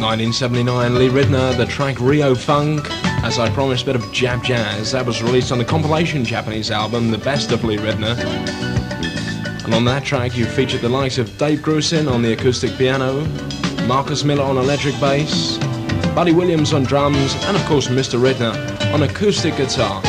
1979, Lee Ridner, the track Rio Funk. As I promised, a bit of jab jazz. That was released on the compilation Japanese album, The Best of Lee Ridner. And on that track, you featured the likes of Dave Grusin on the acoustic piano, Marcus Miller on electric bass, Buddy Williams on drums, and of course Mr. Ridner on acoustic guitar.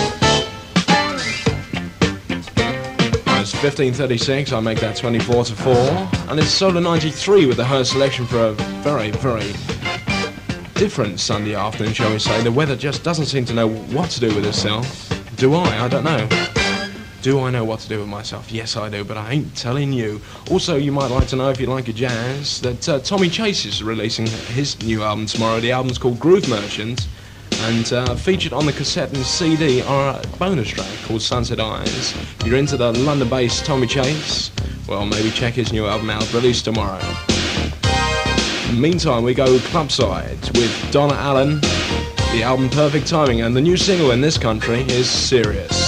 It's 15:36, I make that 24-4, and it's Solar 93 with the Hearst selection for a very, very different Sunday afternoon, shall we say. The weather just doesn't seem to know what to do with itself. Do I? I don't know. Do I know what to do with myself? Yes, I do, but I ain't telling you. Also, you might like to know, if you like a jazz, that Tommy Chase is releasing his new album tomorrow. The album's called Groove Merchant, and featured on the cassette and CD are a bonus track called Sunset Eyes. If you're into the London-based Tommy Chase, well, maybe check his new album out, released tomorrow. Meantime, we go clubside with Donna Allen, the album Perfect Timing, and the new single in this country is Serious.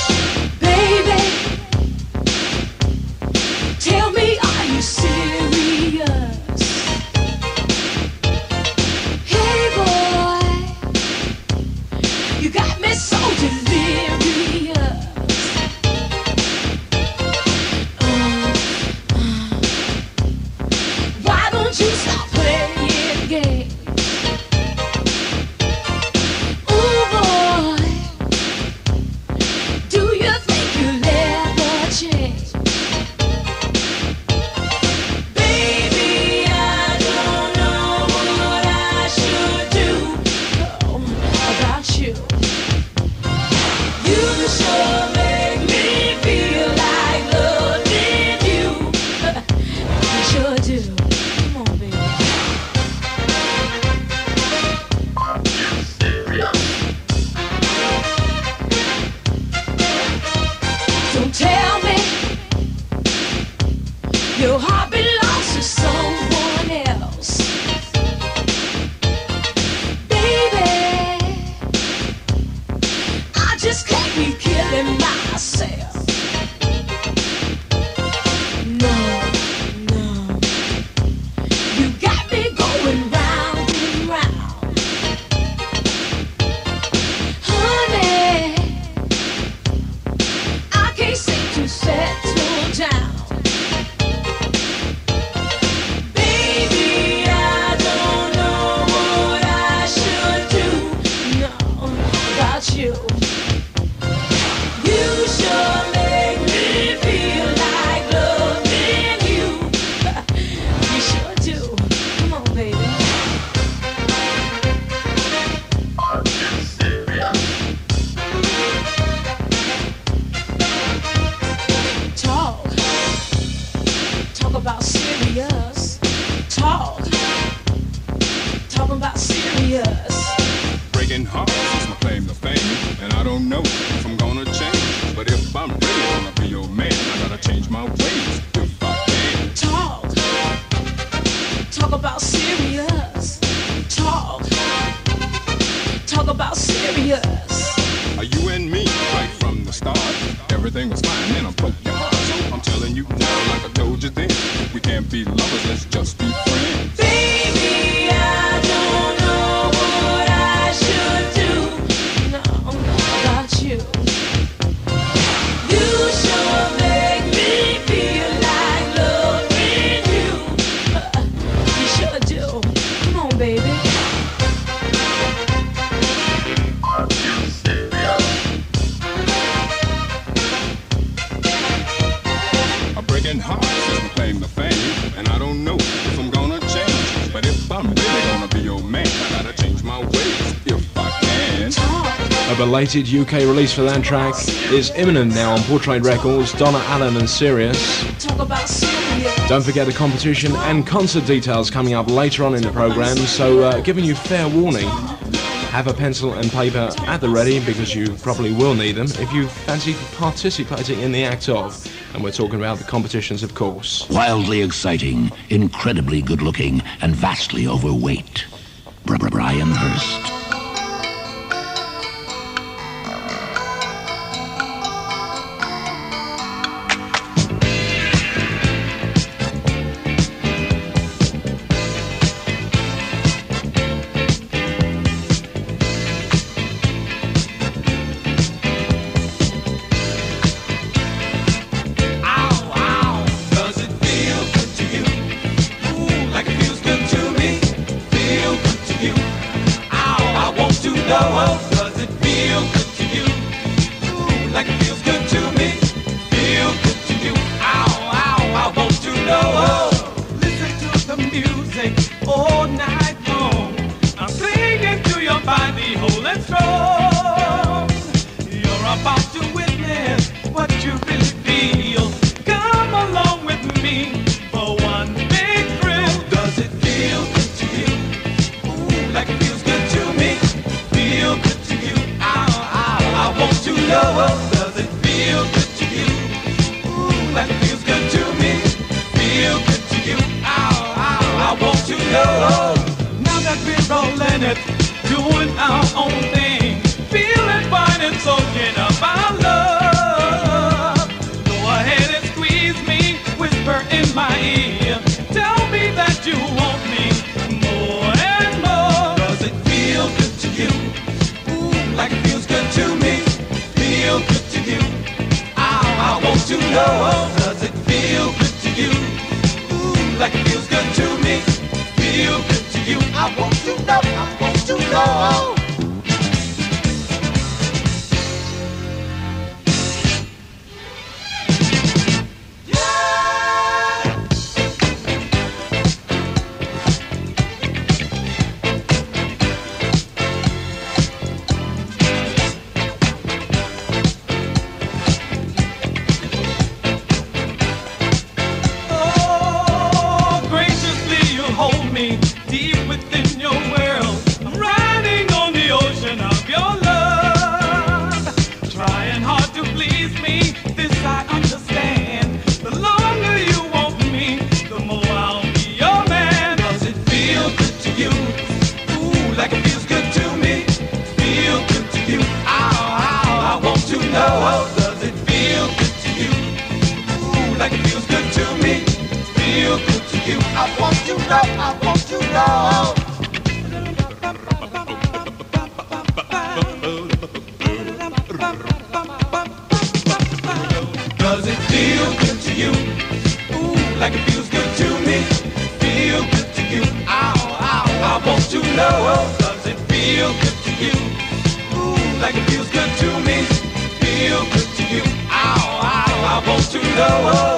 Tell me, are you serious? Hey boy, you got me so delirious. Why don't you stop playing games? Ooh boy, do you think you'll ever change? Your heart belongs to someone else, baby. I just can't be killing myself. No, no, you got me going round and round, honey. I can't seem to settle down. About serious talk, talking about serious. Breaking hearts is my claim to fame, and I don't know if I'm gonna change. But if I'm really gonna be your man, I gotta change my ways if I can. Talk about serious talk, talk about serious. Are you and me right from the start? Everything was fine, and I broke your heart. So I'm telling you now, like I told you then, we can't be lovers, let's just be friends. Baby, I don't know what I should do. No, about you. You sure make me feel like loving you. You sure do. Come on, baby. Breaking hearts is my claim to fame, and I don't know if I'm gonna change. But if I'm really gonna be your man, I gotta change my ways if I can. A belated UK release for that track is imminent now on Portrait Records, Donna Allen and Serious. Don't forget the competition and concert details coming up later on in the programme, so giving you fair warning. Have a pencil and paper at the ready, because you probably will need them if you fancy participating in the act of. And we're talking about the competitions, of course. Wildly exciting, incredibly good-looking, and vastly overweight. Brian Hearst. know. Now that we're rolling it, doing our own thing, feeling fine and soaking up our love. Go ahead and squeeze me, whisper in my ear, tell me that you want me more and more. Does it feel good to you? Ooh, like it feels good to me. Feel good to you? I want to know. Does it feel good to you? Ooh, like it feels good to me. Feel good to you? I want to know. I want to know. Deep within your world, I'm riding on the ocean of your love. Trying hard to please me, this I understand. The longer you want me, the more I'll be your man. Does it feel good to you? Ooh, like it feels good to me. Feel good to you? I want to know. Does it feel good to you? Ooh, like it feels good to me. Feel good to you? I want to know. I want to know. Does it feel good to you? Ooh, like it feels good to me. Feel good to you? I want to know. Does it feel good to you? Ooh, like it feels good to me. Feel good to you? I want to know.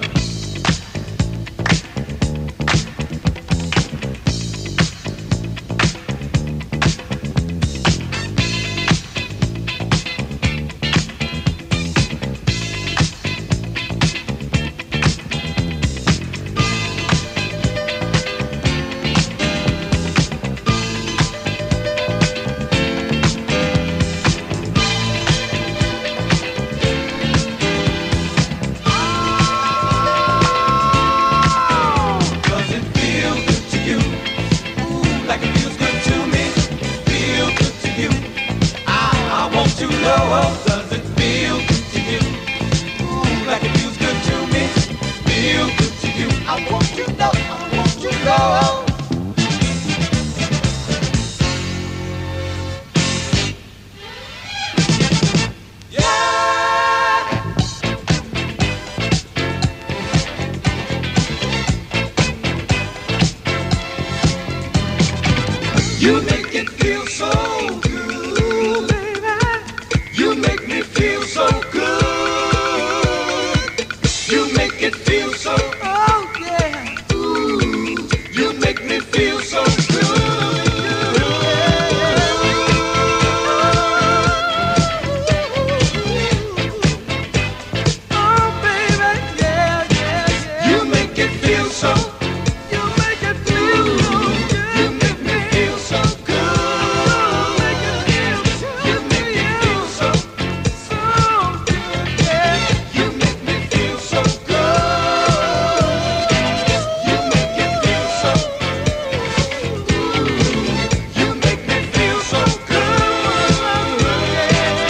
You make it feel so good, baby. You make me feel so good. You make it feel so, oh yeah. Ooh, you make me feel so good. Oh baby, yeah, yeah, yeah. You make it feel so. You make it feel so good. You make me feel so good. Make it feel so. You make me feel so good, yeah. You make me feel so good. You make it feel so. You make me feel so good, yeah.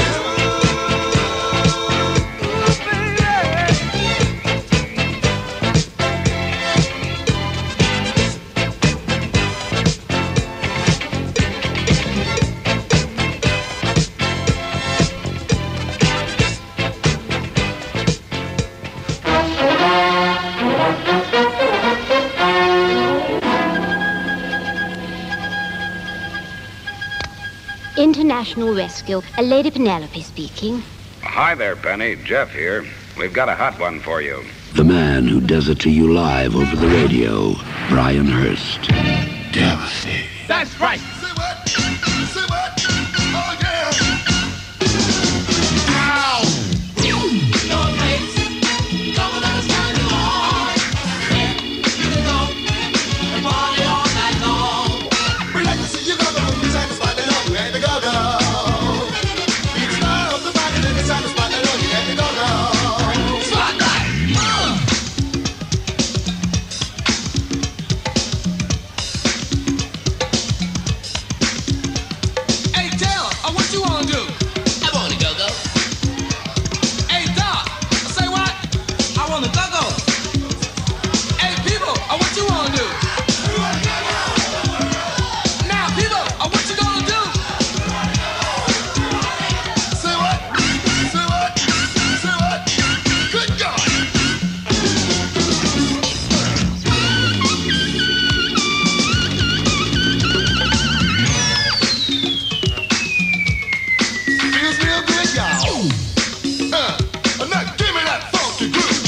International Rescue, Lady Penelope speaking. Hi there, Penny. Jeff here. We've got a hot one for you. The man who does it to you live over the radio, Brian Hurst. Devastating. That's right. See what? See what? Oh, yeah. Ow! We like to see you go, go. We like to spot the love, you had to go, go. Beat the style of the body, then it's time to spot the love, you had to go, go. Spotlight! on the go-go. Hey, people, what you wanna do? Now, people, what you gonna do? Say what? Say what? Say what? Good God! Feels real good, y'all. Now give me that funky groove.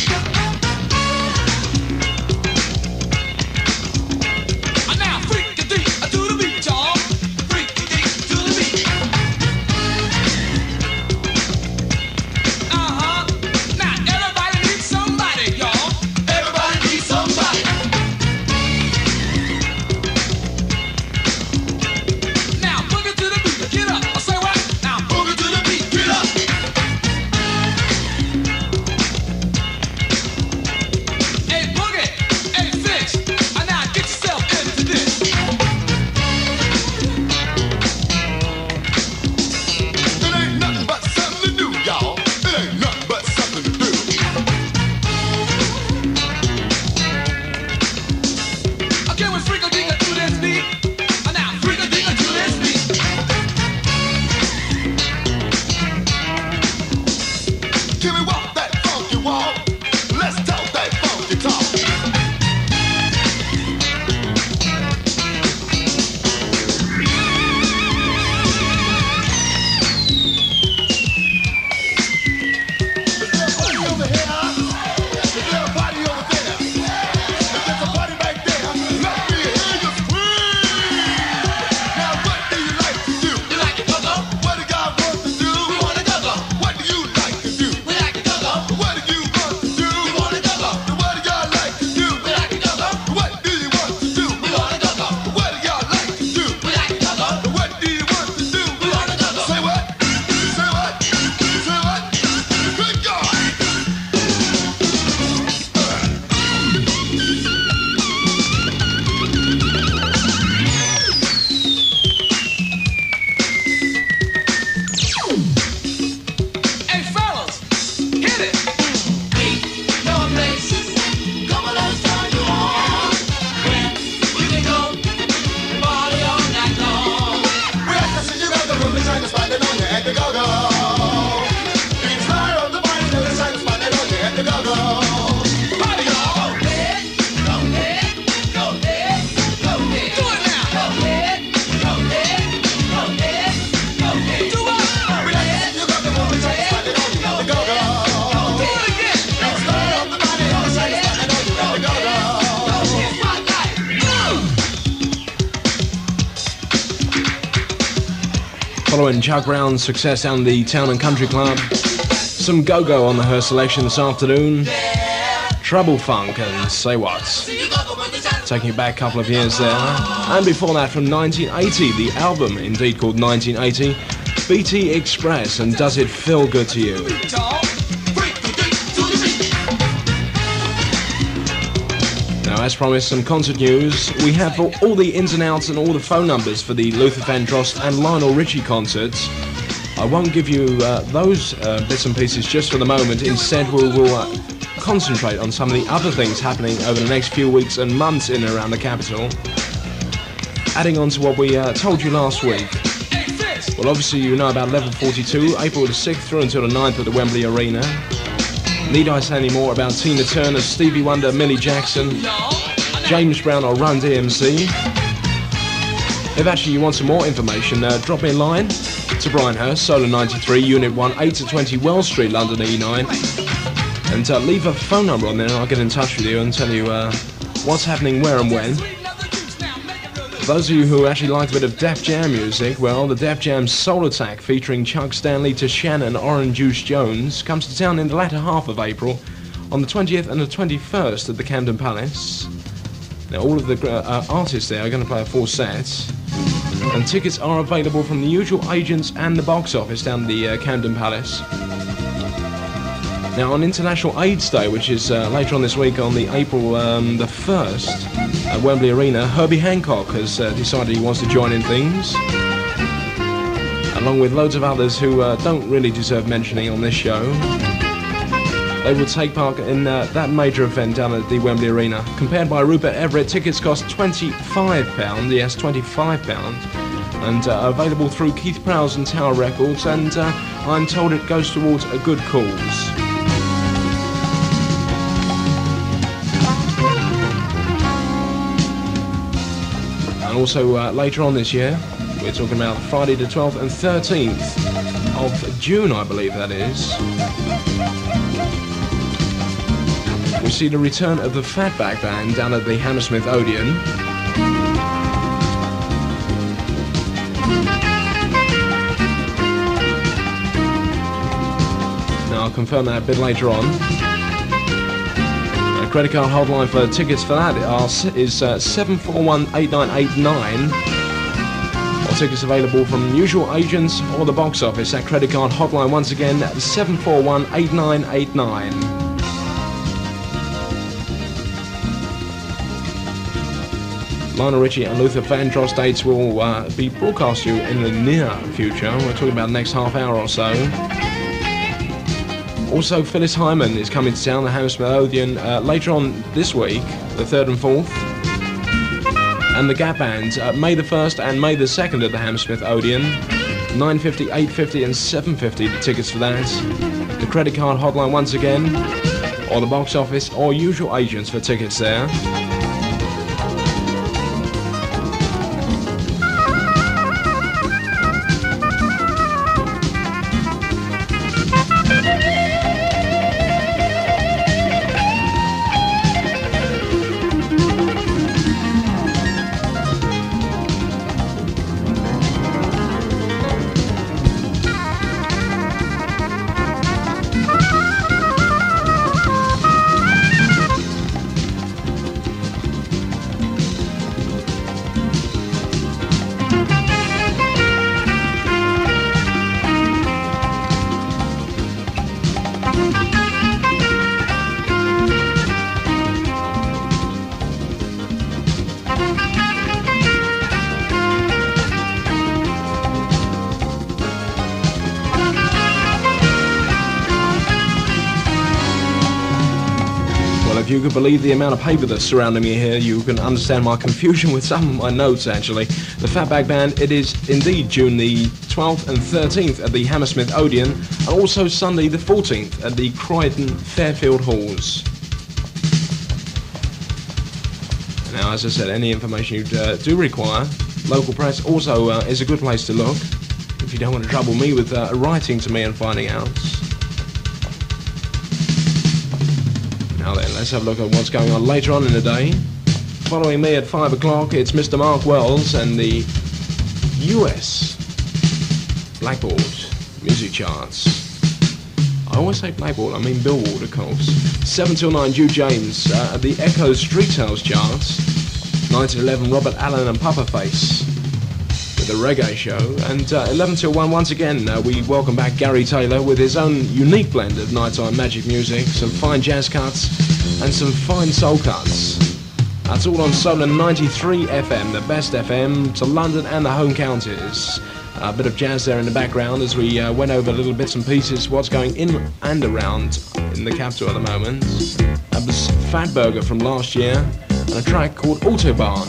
Now, freak-a-deek to the beat, y'all. Freak-a-deek to the beat. Now, everybody needs somebody, y'all. Everybody needs somebody. Now, boogie to the beat. Get up. I say what? Now, boogie to the beat. Get up. Hey, boogie. Hey, fish. Now, get yourself into this. It ain't nothing but something to do, y'all. It ain't nothing but something to do. Okay, we freak-a-deek to this beat. Now, freak-a-deek to this beat. Can we walk that funky walk? Let's talk that funky talk. Party over here. There's a party over there. If there's a party back there, let me hear you scream. Now what do you like to do? You like it go-go? What do God want to do? We wanna go-go. What do you like to do? We like it go-go. What do you want to do? We wanna go-go. What do y'all like to do? We like it go-go. What do you want to do? We wanna go-go. What do y'all like to do? We like it go-go. What do you want to do? We wanna go-go. Say what? Say what? Say what? Good God! Hey, fellas, hit it. Your place. Come on, let's turn you on. When you can go party all night long. We have to see you got the room, we're trying to spot it on you at the go-go. It's right on the body, we're trying to spot it on you at the go-go. Party, y'all. Go ahead, go ahead, go ahead, go ahead. Do it now. Go ahead, go ahead, go ahead, go ahead. Do it. We have to see you got the room, we're trying to spot it on you at the go-go. Do it again. It's right on the body, we're trying to spot it on you at the go-go. Spotlight. Following Chuck Brown's success down the Town and Country Club, some go-go on the Her selection this afternoon. Trouble Funk and Say What. Taking it back a couple of years there. And before that from 1980, the album indeed called 1980, BT Express and Does It Feel Good to You? Y'all. Freak-a-deek to the beat. Now, as promised, some concert news. We have all the ins and outs and all the phone numbers for the Luther Vandross and Lionel Richie concerts. I won't give you those bits and pieces just for the moment. Instead, we'll concentrate on some of the other things happening over the next few weeks and months in and around the capital. Adding on to what we told you last week. Hey, fish. Well, obviously you know about Level 42, April the 6th through until the 9th at the Wembley Arena. Need I say any more about Tina Turner, Stevie Wonder, Millie Jackson, James Brown or Run DMC? If actually you want some more information, drop me a line to Brian Hurst, Solar 93, Unit 1, 8 to 20 Wells Street, London E9. And leave a phone number on there and I'll get in touch with you and tell you what's happening where and when. For those of you who actually like a bit of Def Jam music, well, the Def Jam Soul Attack featuring Chuck Stanley, Tashanna and Orange Juice Jones comes to town in the latter half of April on the 20th and the 21st at the Camden Palace. Now, all of the artists there are going to play a full set, and tickets are available from the usual agents and the box office down the Camden Palace. Now, on International AIDS Day, which is later on this week on the April the 1st at Wembley Arena, Herbie Hancock has decided he wants to join in things, along with loads of others who don't really deserve mentioning on this show. They will take part in that major event down at the Wembley Arena. Compared by Rupert Everett, tickets cost £25, yes, £25, and available through Keith Prowse and Tower Records, and I'm told it goes towards a good cause. And also later on this year, we're talking about Friday the 12th and 13th of June, I believe that is. We see the return of the Fatback Band down at the Hammersmith Odeon. Now I'll confirm that a bit later on. A credit card hotline for tickets for that is 741-8989. Or tickets available from usual agents or the box office. That credit card hotline once again 741-8989. Lionel Richie and Luther Vandross dates will be broadcast to you in the near future. We're talking about the next half hour or so. Also, Phyllis Hyman is coming to town, the Hammersmith Odeon, later on this week, the 3rd and 4th. And the Gap Band, May the 1st and May the 2nd at the Hammersmith Odeon. $9.50, $8.50 and $7.50 the tickets for that. The credit card hotline once again, or the box office, or usual agents for tickets there. If you could believe the amount of paper that's surrounding me here, you can understand my confusion with some of my notes, actually. The Fatback Band, it is indeed June the 12th and 13th at the Hammersmith Odeon, and also Sunday the 14th at the Croydon Fairfield Halls. Now, as I said, any information you do require, local press also is a good place to look, if you don't want to trouble me with writing to me and finding out. Now then, let's have a look at what's going on later on in the day. Following me at 5 o'clock, it's Mr. Mark Wells and the US Blackboard music charts. I always say Blackboard, I mean Billboard, of course. 7 till 9, Jude James at the Echo Street Sales charts. 9 till 11, Robert Allen and Papa Face with the Reggae Show. And 11 till 1, once again, we welcome back Gary Taylor with his own unique blend of nighttime magic music, some fine jazz cuts and some fine soul cuts. That's all on Solar 93 FM, the best FM to London and the home counties. A bit of jazz there in the background as we went over little bits and pieces, what's going in and around in the capital at the moment. That was Fatburger from last year and a track called Autobahn.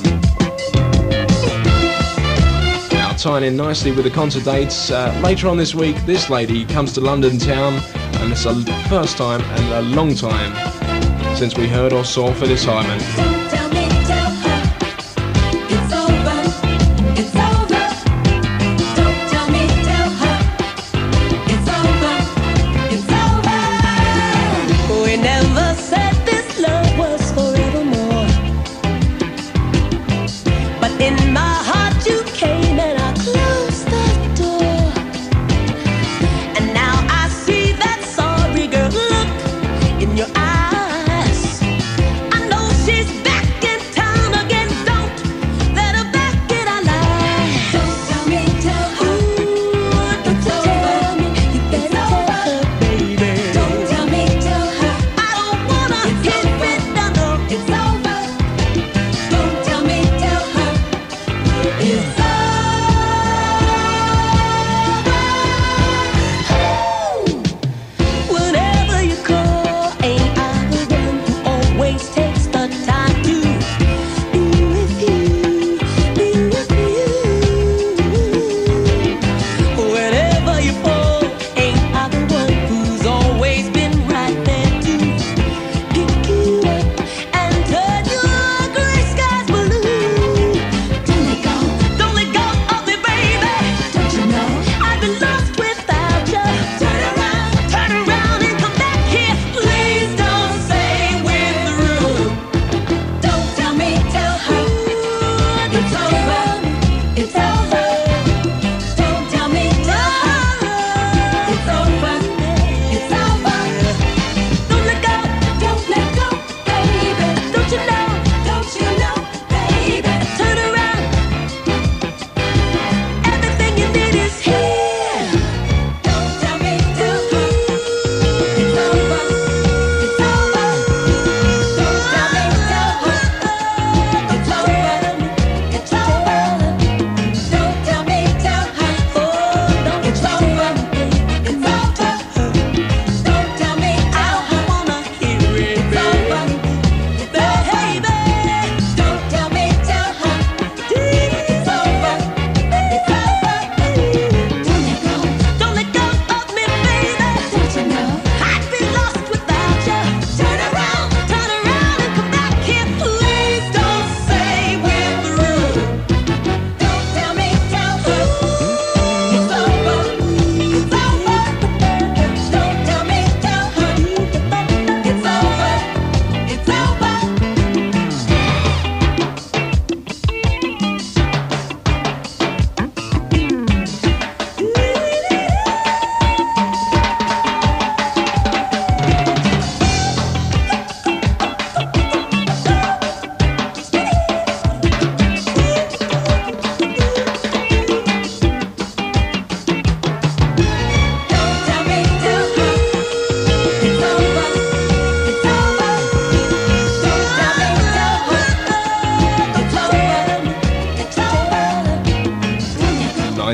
Now tying in nicely with the concert dates, later on this week this lady comes to London town, and it's the first time and a long time since we heard or saw Phyllis Hyman. Your eyes, I know she's back in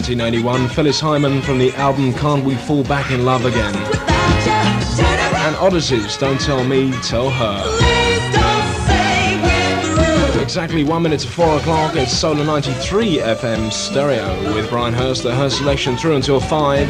1981. Phyllis Hyman from the album Can't We Fall Back in Love Again. And Odysseys, Don't Tell Me, Tell Her. Exactly 1 minute to 4 o'clock, it's Solar 93 FM stereo with Brian Hurst, the Hurst selection through until 5.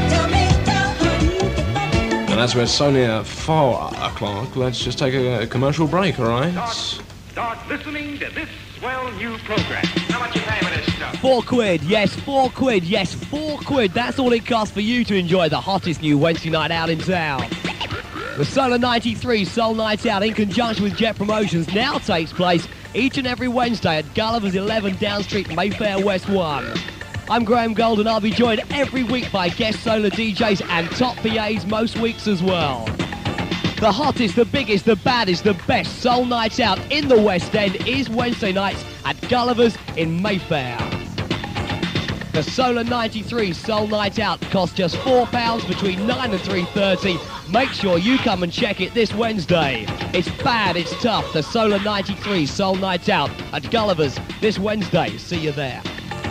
And as we're so near 4 o'clock, let's just take a commercial break, alright? Start listening to this swell new program. How much you pay for this stuff? £4, yes, £4, yes, £4. That's all it costs for you to enjoy the hottest new Wednesday night out in town. The Solar 93 Soul Night Out in conjunction with Jet Promotions now takes place each and every Wednesday at Gulliver's 11 Down Street, Mayfair West 1. I'm Graham Gold and I'll be joined every week by guest solar DJs and top PAs most weeks as well. The hottest, the biggest, the baddest, the best Soul Night Out in the West End is Wednesday nights at Gulliver's in Mayfair. The Solar 93 Soul Night Out costs just £4 between 9 and 3:30. Make sure you come and check it this Wednesday. It's bad, it's tough. The Solar 93 Soul Night Out at Gulliver's this Wednesday. See you there.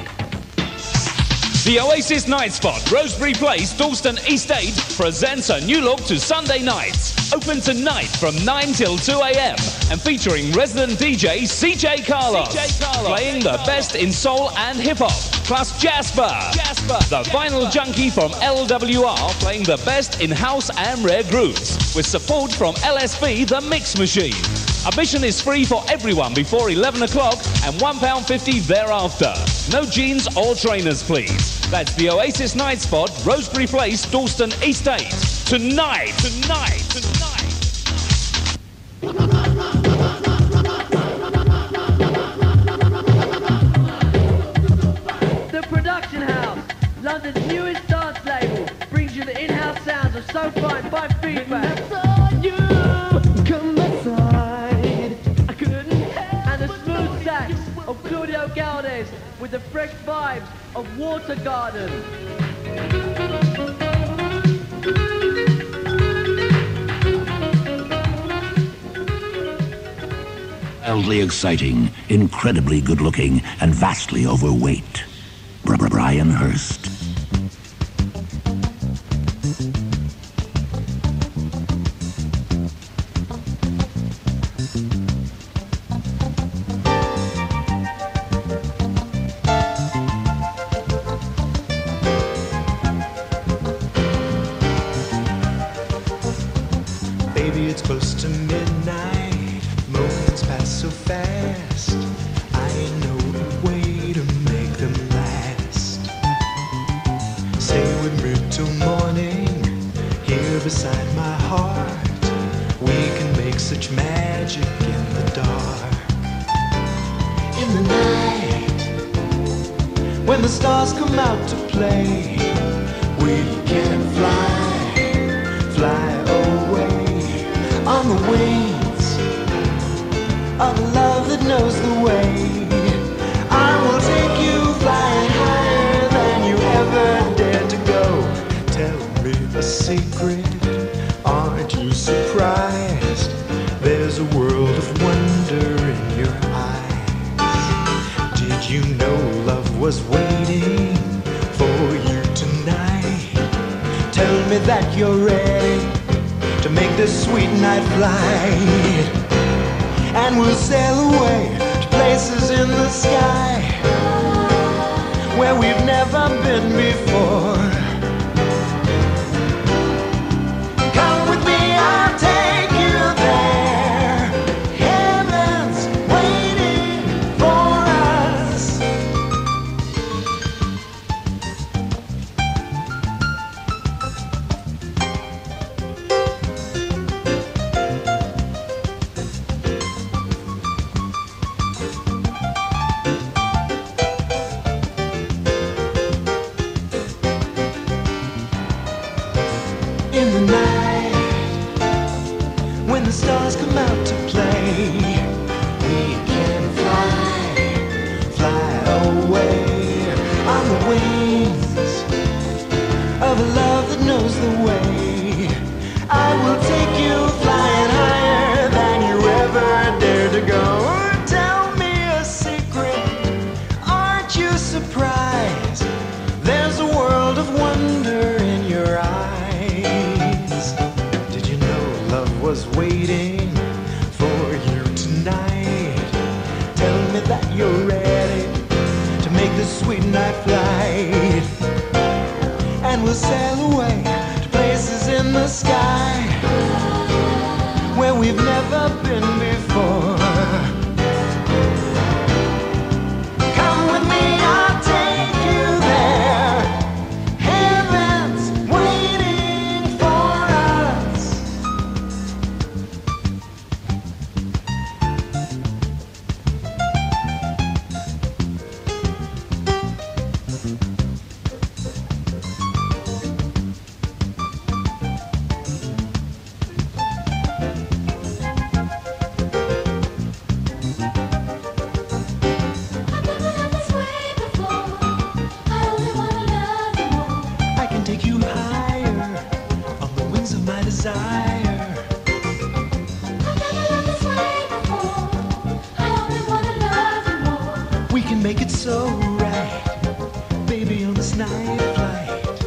The Oasis Night Spot, Rosebery Place, Dalston East 8, presents a new look to Sunday nights. Open tonight from 9 till 2 a.m. and featuring resident DJ CJ Carlos. Playing the best in soul and hip-hop, plus Jasper, the vinyl junkie from LWR, playing the best in house and rare grooves, with support from LSB, the Mix Machine. Admission is free for everyone before 11 o'clock and £1.50 thereafter. No jeans or trainers, please. That's the Oasis Night Spot, Rosebery Place, Dalston East 8. Tonight. The Production House, London's newest dance label, brings you the in-house sounds of So Fine by Feedback. And the smooth sax of Claudio Galdes with the fresh vibes of Water Garden. Wildly exciting, incredibly good-looking, and vastly overweight. Brian Hurst. Baby, it's close to midnight. Moments pass so fast. I know a way to make them last. Stay with me till morning, here beside my heart. We can make such magic in the dark. In the night, when the stars come out to play, we can fly away on the wings of a love that knows the way. I will take you flying higher than you ever dared to go. Tell me a secret, aren't you surprised? There's a world of wonder in your eyes. Did you know love was waiting for you tonight? Tell me that you're ready to make this sweet night flight, and we'll sail away to places in the sky where we've never been before. Come with me, I'll take you there. Heaven's waiting for us. sweet night flight, and we'll sail away to places in the sky where we've never been before. Come with me, I'll take you there. Heaven's waiting for us. I can take you higher on the wings of my desire. We can make it so right, baby, on this night flight.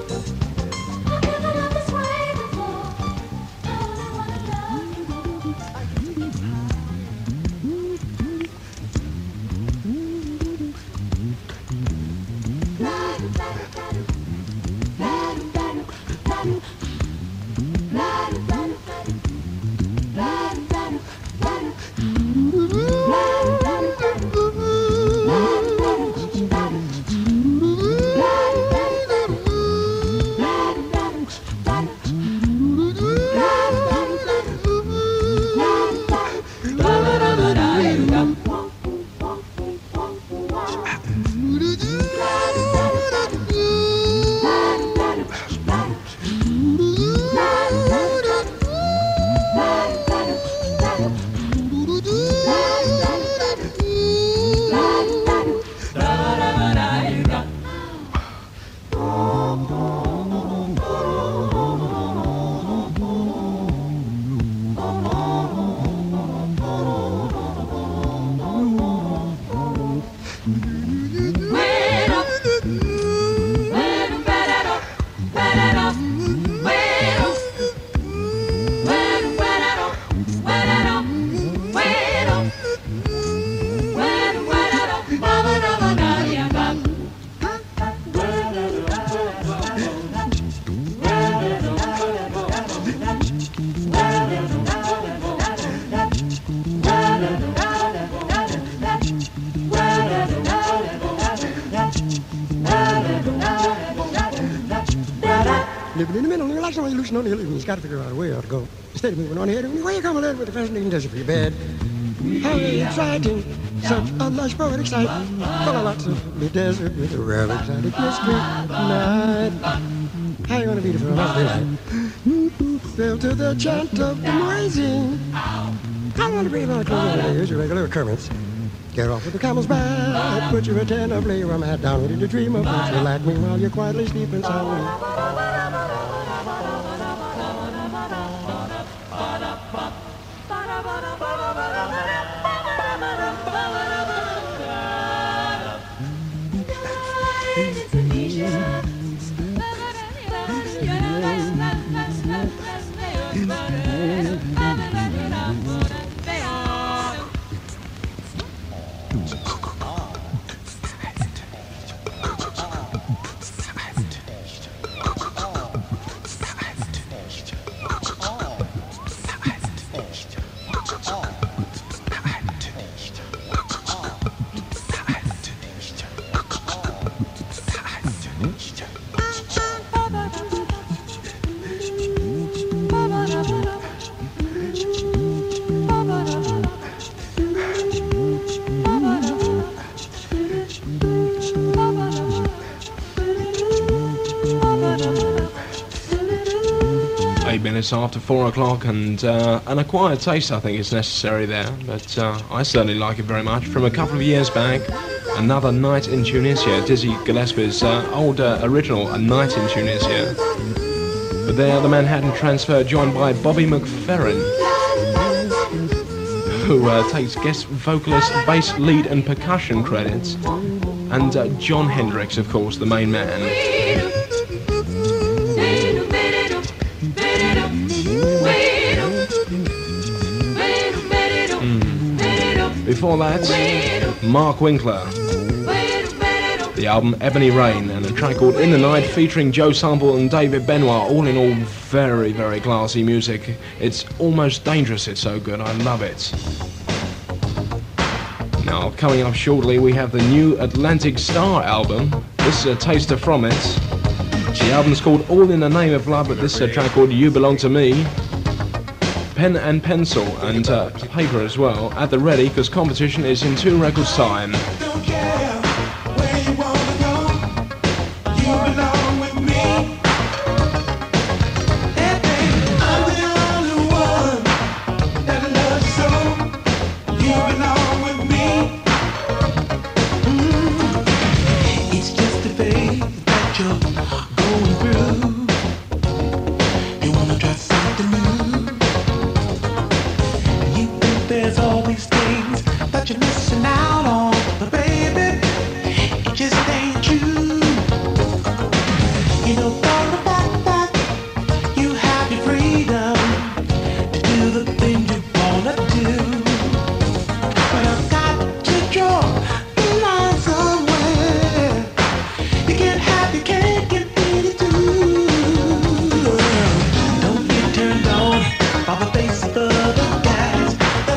Living in the middle, like somebody loosen on the hill, he's got to figure out a way how to go. Instead of moving on ahead, where you come along with the fascinating desert for your bed. How exciting, such a lush poetic sight, full of lots of the desert with a rare exotic mystery night. How you gonna be the first daylight? Fell to the chant of the rising. How you gonna breathe on the here's your regular occurrence. Get off with the camel's back, put your antenna, lay your hat down, ready to dream of what you like me while you're quietly sleeping soundly. Minutes after 4 o'clock, and an acquired taste I think is necessary there, but I certainly like it very much. From a couple of years back, Another Night in Tunisia, Dizzy Gillespie's old original, A Night in Tunisia. But there, the Manhattan Transfer, joined by Bobby McFerrin, who takes guest vocalist, bass, lead and percussion credits, and John Hendricks, of course, the main man. Before that, Mark Winkler, the album Ebony Rain, and a track called In the Night featuring Joe Sample and David Benoit. All in all, very, very classy music. It's almost dangerous, it's so good, I love it. Now, coming up shortly, we have the new Atlantic Star album. This is a taster from it. The album's called All in the Name of Love, but this is a track called You Belong to Me. Pen and pencil and paper as well at the ready, because competition is in 2 records time. Don't care where you wanna go, you belong with me. Hey, baby, I'm the only one that loves you so. You belong with me. It's just a phase that you're going through. You wanna try something new. There's all these things that you're missing out on, but baby, it just ain't true. You know for the fact that you have your freedom to do the thing you wanna do, but I've got to draw the line somewhere. You can't have your cake and eat it too. Don't get turned on by the face of other guys.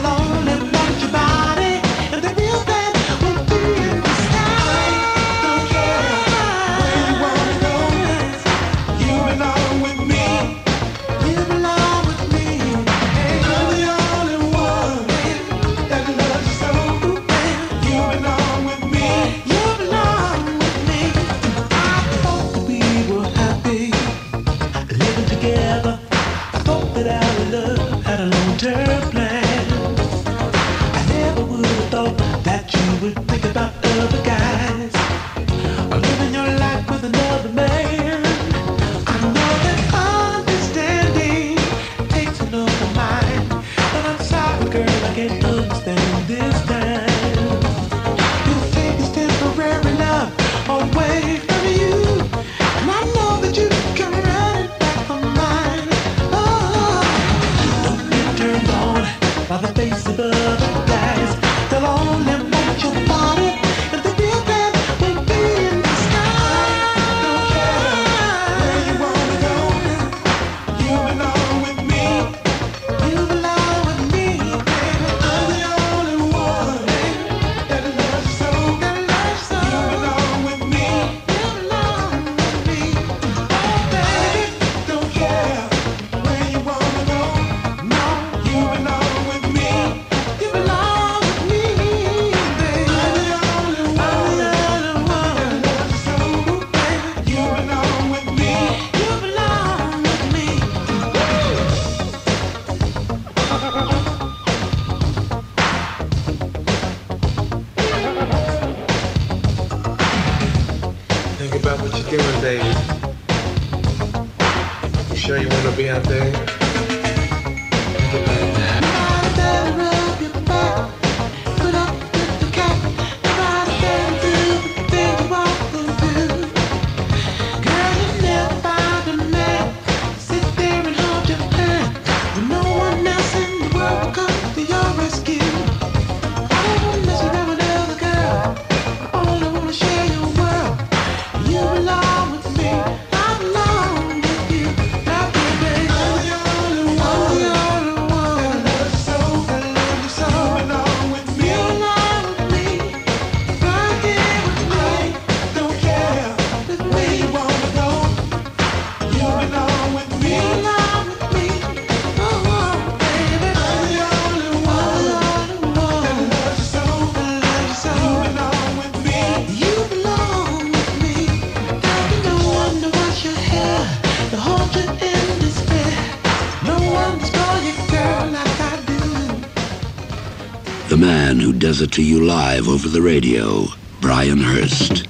The man who does it to you live over the radio, Brian Hurst.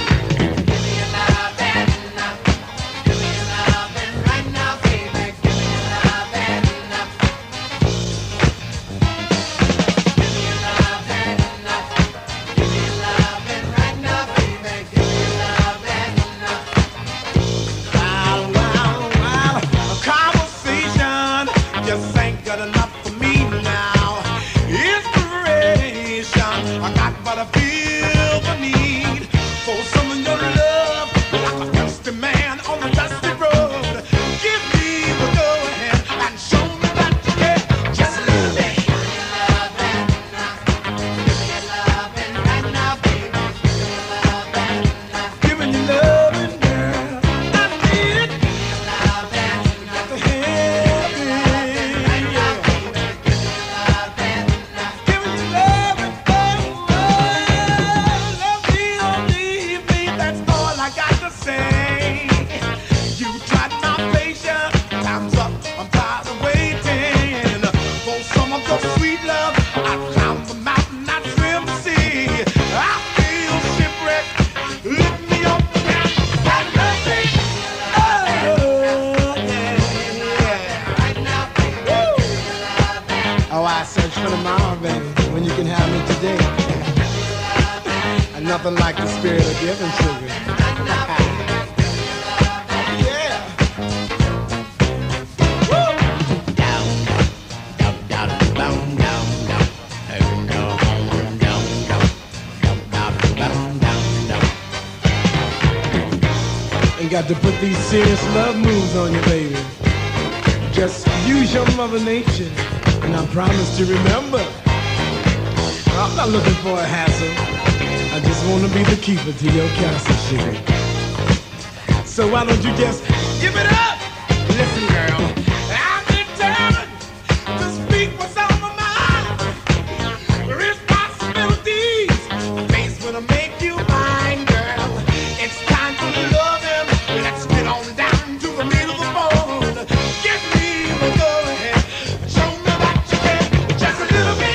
Right now, baby, give me nothing like the spirit of giving, sugar. Yeah. Woo! Ain't got to put these serious love moves on you, baby. Just use your mother nature, and I promise to remember. I'm not looking for a hassle. I just want to be the keeper to your castle, sugar. So why don't you just give it up? Listen, girl, I'm determined to speak what's on my mind. Responsibilities faced when I make you mine, girl. It's time for the loving. Let's get on down to the middle of the phone. Give me the go ahead. Show me that you can. Just a little bit.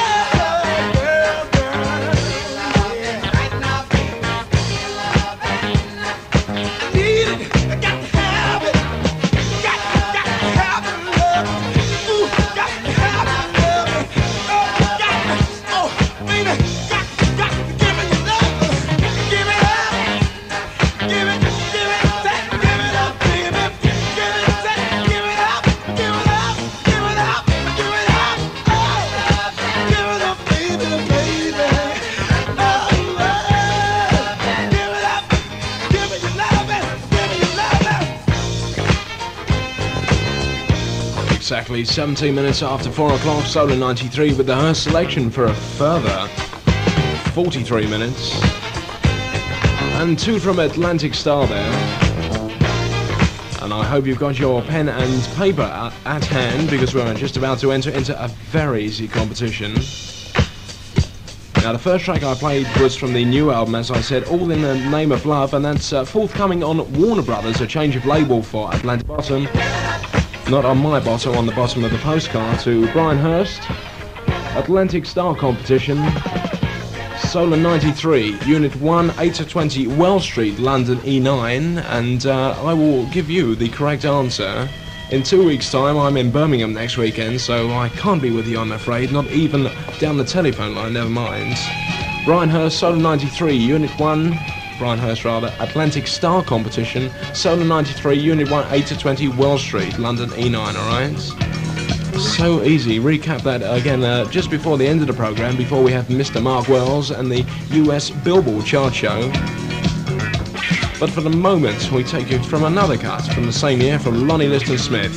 Exactly 17 minutes after 4 o'clock, Solar 93 with the Hearst selection for a further 43 minutes. And 2 from Atlantic Star there. And I hope you've got your pen and paper at hand, because we're just about to enter into a very easy competition. Now, the first track I played was from the new album, as I said, All in the Name of Love, and that's forthcoming on Warner Brothers, a change of label for Atlantic Bottom. Not on my bottom, on the bottom of the postcard, to Brian Hurst. Atlantic Star competition. Solar 93, Unit 1, 8 to 20, Wells Street, London E9. And I will give you the correct answer. In 2 weeks' time, I'm in Birmingham next weekend, so I can't be with you, I'm afraid. Not even down the telephone line, never mind. Brian Hurst, Solar 93, Unit 1. Brian Hurst rather, Atlantic Star competition, Solar 93, Unit 1, 8 to 20, Wells Street, London E9, alright? So easy. Recap that again just before the end of the programme, before we have Mr. Mark Wells and the US Billboard chart show. But for the moment, we take you from another cut from the same year from Lonnie Liston Smith.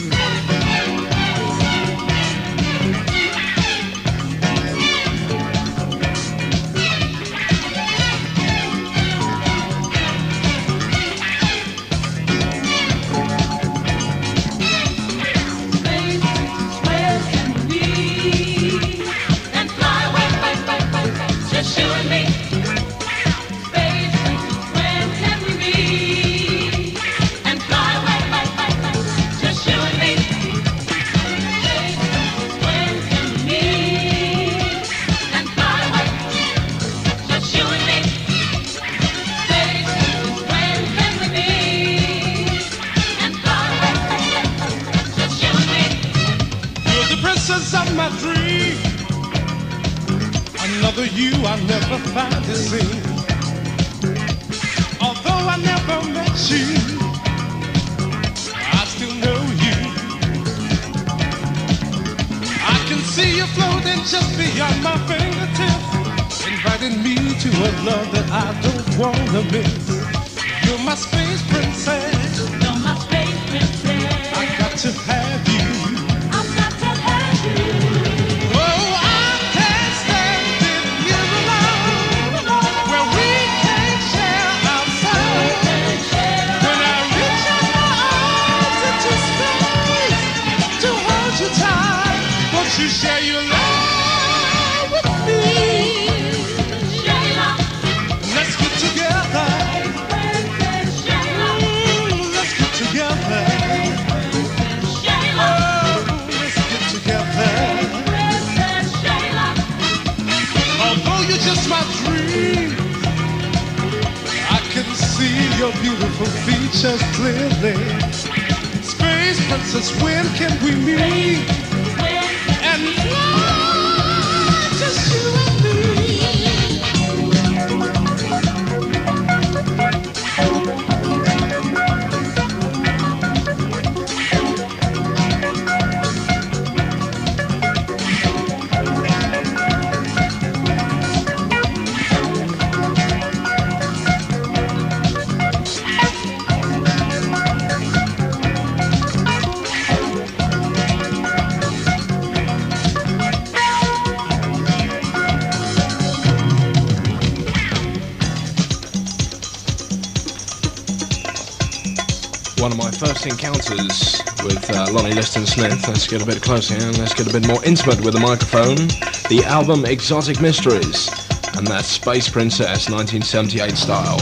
One of my first encounters with Lonnie Liston Smith. Let's get a bit closer here and let's get a bit more intimate with the microphone. The album Exotic Mysteries, and that's Space Princess 1978 style.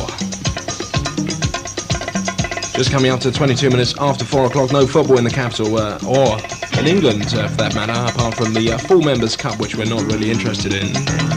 Just coming up to 22 minutes after 4 o'clock. No football in the capital, or in England for that matter, apart from the Full Members Cup, which we're not really interested in.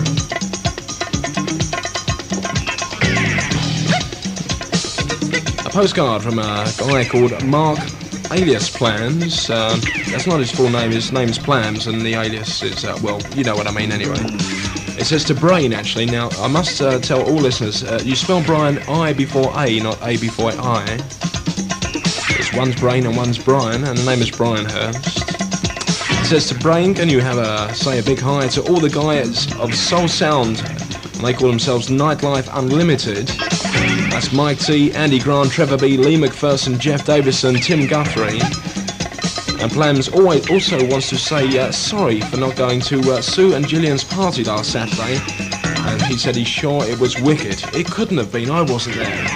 A postcard from a guy called Mark Alias Plans. That's not his full name, his name's Plans, and the alias is, well, you know what I mean anyway. It says to Brain, actually. Now, I must tell all listeners, you spell Brian I before A, not A before I. It's one's Brain and one's Brian, and the name is Brian Hurst. It says to Brain, can you have say a big hi to all the guys of Soul Sound, and they call themselves Nightlife Unlimited. That's Mike T, Andy Grant, Trevor B, Lee McPherson, Jeff Davison, Tim Guthrie. And Plams also wants to say sorry for not going to Sue and Gillian's party last Saturday. And he said he's sure it was wicked. It couldn't have been, I wasn't there.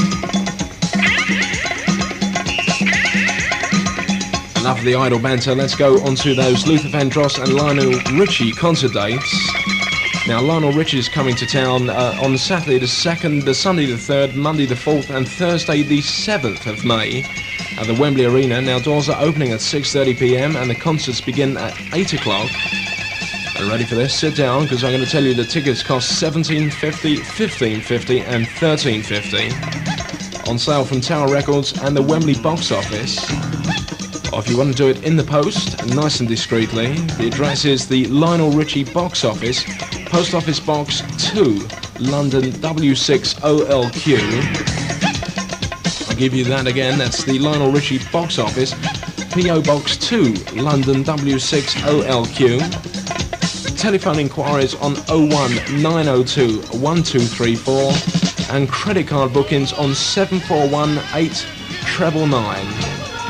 Enough of the idle banter, let's go on to those Luther Vandross and Lionel Richie concert dates. Now, Lionel Richie is coming to town on Saturday the 2nd, the Sunday the 3rd, Monday the 4th and Thursday the 7th of May at the Wembley Arena. Now, doors are opening at 6:30 p.m. and the concerts begin at 8 o'clock. And ready for this? Sit down, because I'm going to tell you the tickets cost $17.50, $15.50 and $13.50. On sale from Tower Records and the Wembley box office. Or if you want to do it in the post, nice and discreetly, the address is the Lionel Richie Box Office, Post Office Box 2, London W6OLQ. I'll give you that again, that's the Lionel Richie Box Office, PO Box 2, London W6OLQ. Telephone inquiries on 01902 1234 and credit card bookings on 741-899.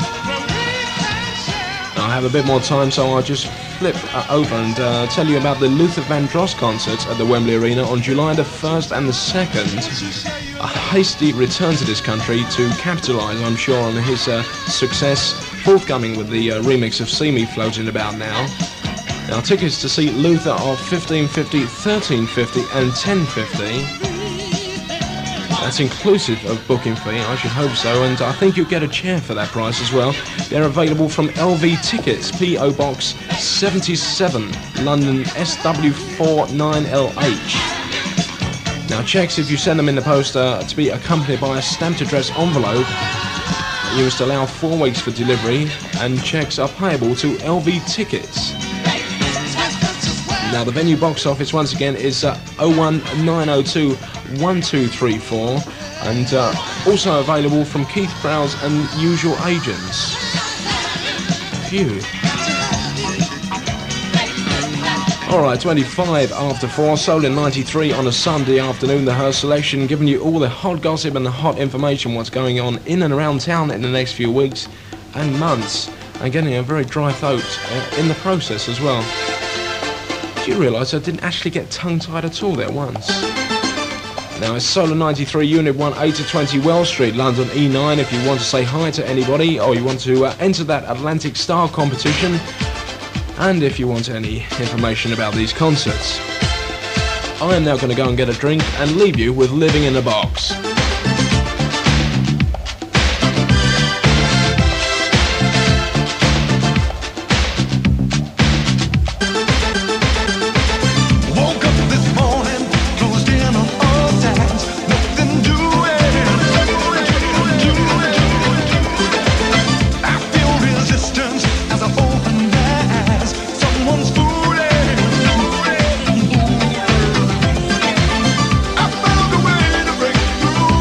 I have a bit more time, so I'll just flip over and tell you about the Luther Vandross concerts at the Wembley Arena on July the 1st and the 2nd. A hasty return to this country to capitalise, I'm sure, on his success forthcoming with the remix of See Me floating about now. Now, tickets to see Luther are $15.50, $13.50 and $10.50. That's inclusive of booking fee, I should hope so, and I think you'll get a chair for that price as well. They're available from LV Tickets, P.O. Box 77, London SW49LH. Now, checks, if you send them in the post, to be accompanied by a stamped address envelope. You must allow 4 weeks for delivery, and checks are payable to LV Tickets. Now, the venue box office, once again, is 01902 1234, and also available from Keith Prowse and Usual Agents. Phew. Alright, 25 after 4, Soul in 93 on a Sunday afternoon, the Her Selection, giving you all the hot gossip and the hot information, what's going on in and around town in the next few weeks and months, and getting a very dry throat in the process as well. Do you realise I didn't actually get tongue-tied at all there once? Now, it's Solar 93, Unit 1, 8 to 20 Wells Street, London E9, if you want to say hi to anybody, or you want to enter that Atlantic Star competition, and if you want any information about these concerts. I am now going to go and get a drink and leave you with Living in a Box. Through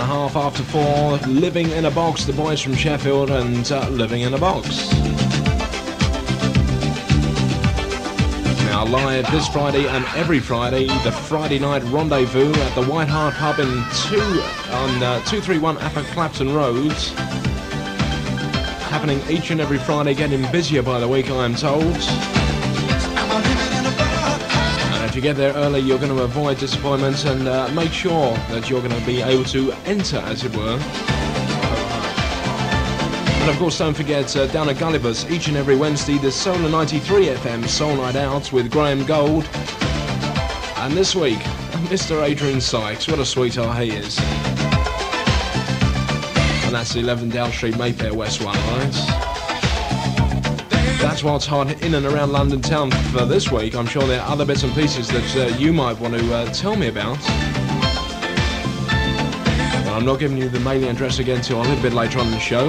and a half after 4, Living in a Box, the boys from Sheffield and Living in a Box. Now live this Friday and every Friday, the Friday night rendezvous at the White Hart Pub in 231 Upper Clapton Road. Happening each and every Friday, getting busier by the week, I am told. And if you get there early, you're going to avoid disappointments and make sure that you're going to be able to enter, as it were. And of course, don't forget, down at Gulliver's, each and every Wednesday, the Solar 93 FM Soul Night Out with Graham Gold. And this week, Mr. Adrian Sykes, what a sweetheart he is. And that's 11 Dale Street, Mayfair, West 1, right? That's what's hot in and around London town for this week. I'm sure there are other bits and pieces that you might want to tell me about. But I'm not giving you the mailing address again until a little bit later on in the show.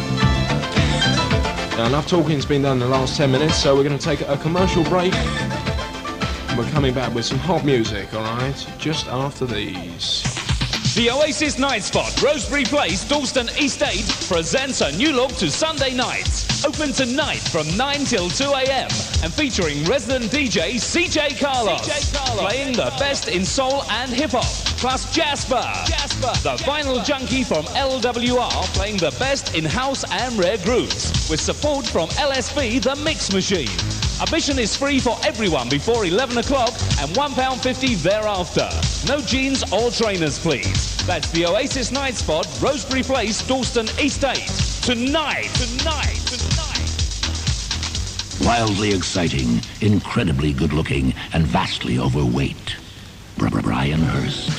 Now, enough talking's been done in the last 10 minutes, so we're going to take a commercial break. And we're coming back with some hot music, alright? Just after these. The Oasis Night Spot, Rosebery Place, Dalston East 8, presents a new look to Sunday nights. Open tonight from 9 till 2 a.m. and featuring resident DJ CJ Carlos. Playing the best in soul and hip-hop. Plus Jasper, the vinyl junkie from LWR, playing the best in house and rare grooves. With support from LSB, the Mix Machine. Admission is free for everyone before 11 o'clock and £1.50 thereafter. No jeans or trainers, please. That's the Oasis Night Spot, Rosebery Place, Dalston East 8. Tonight. Wildly exciting, incredibly good-looking, and vastly overweight. Brian Hurst.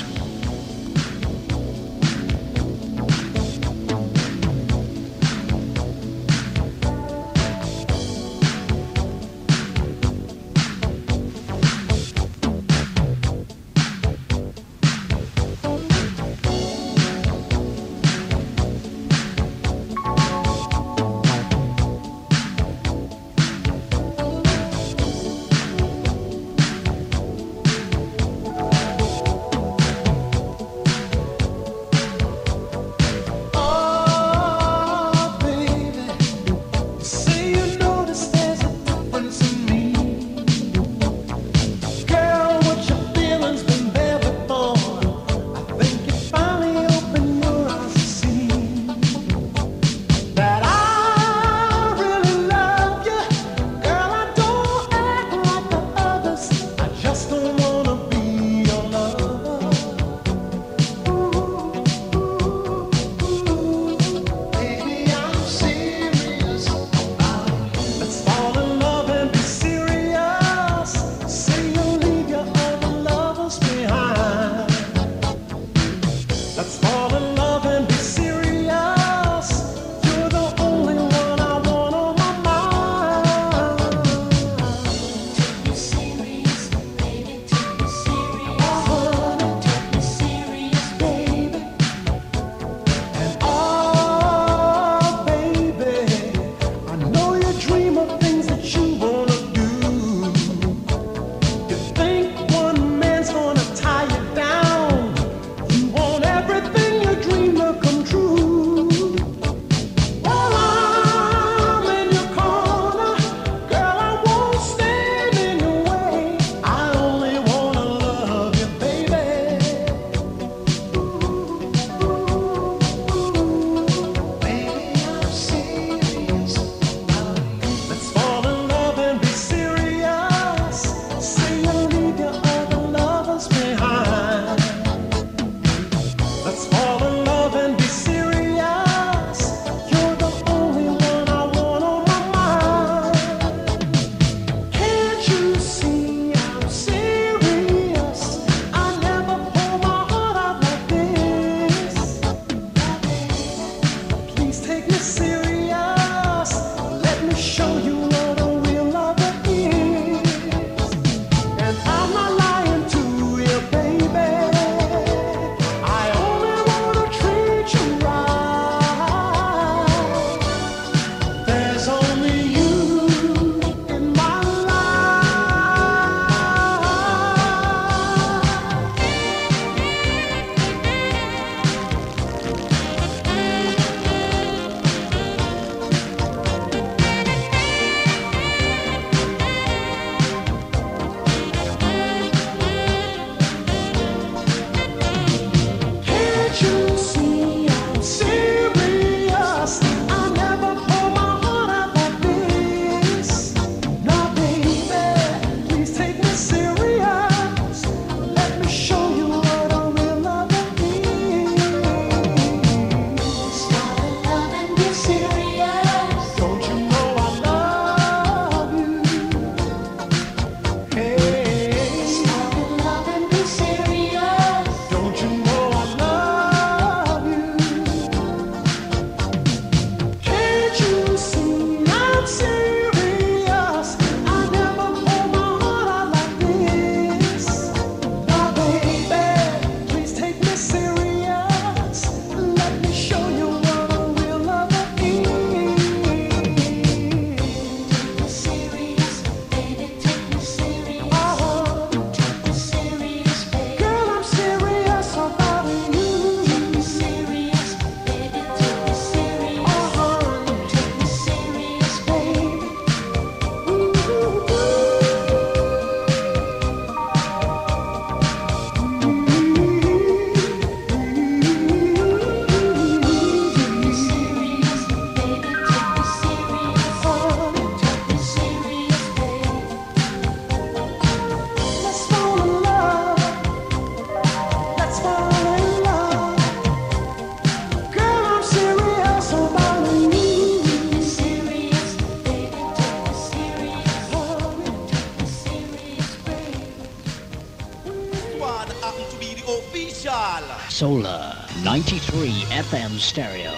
Solar 93 FM stereo.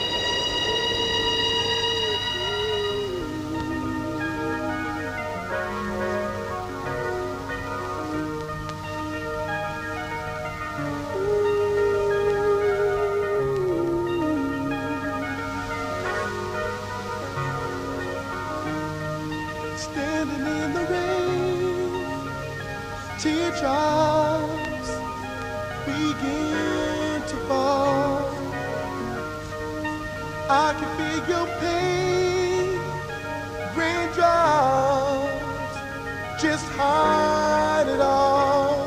Standing in the rain, teardrops begin to fall. I can feel your pain, raindrops just hide it all.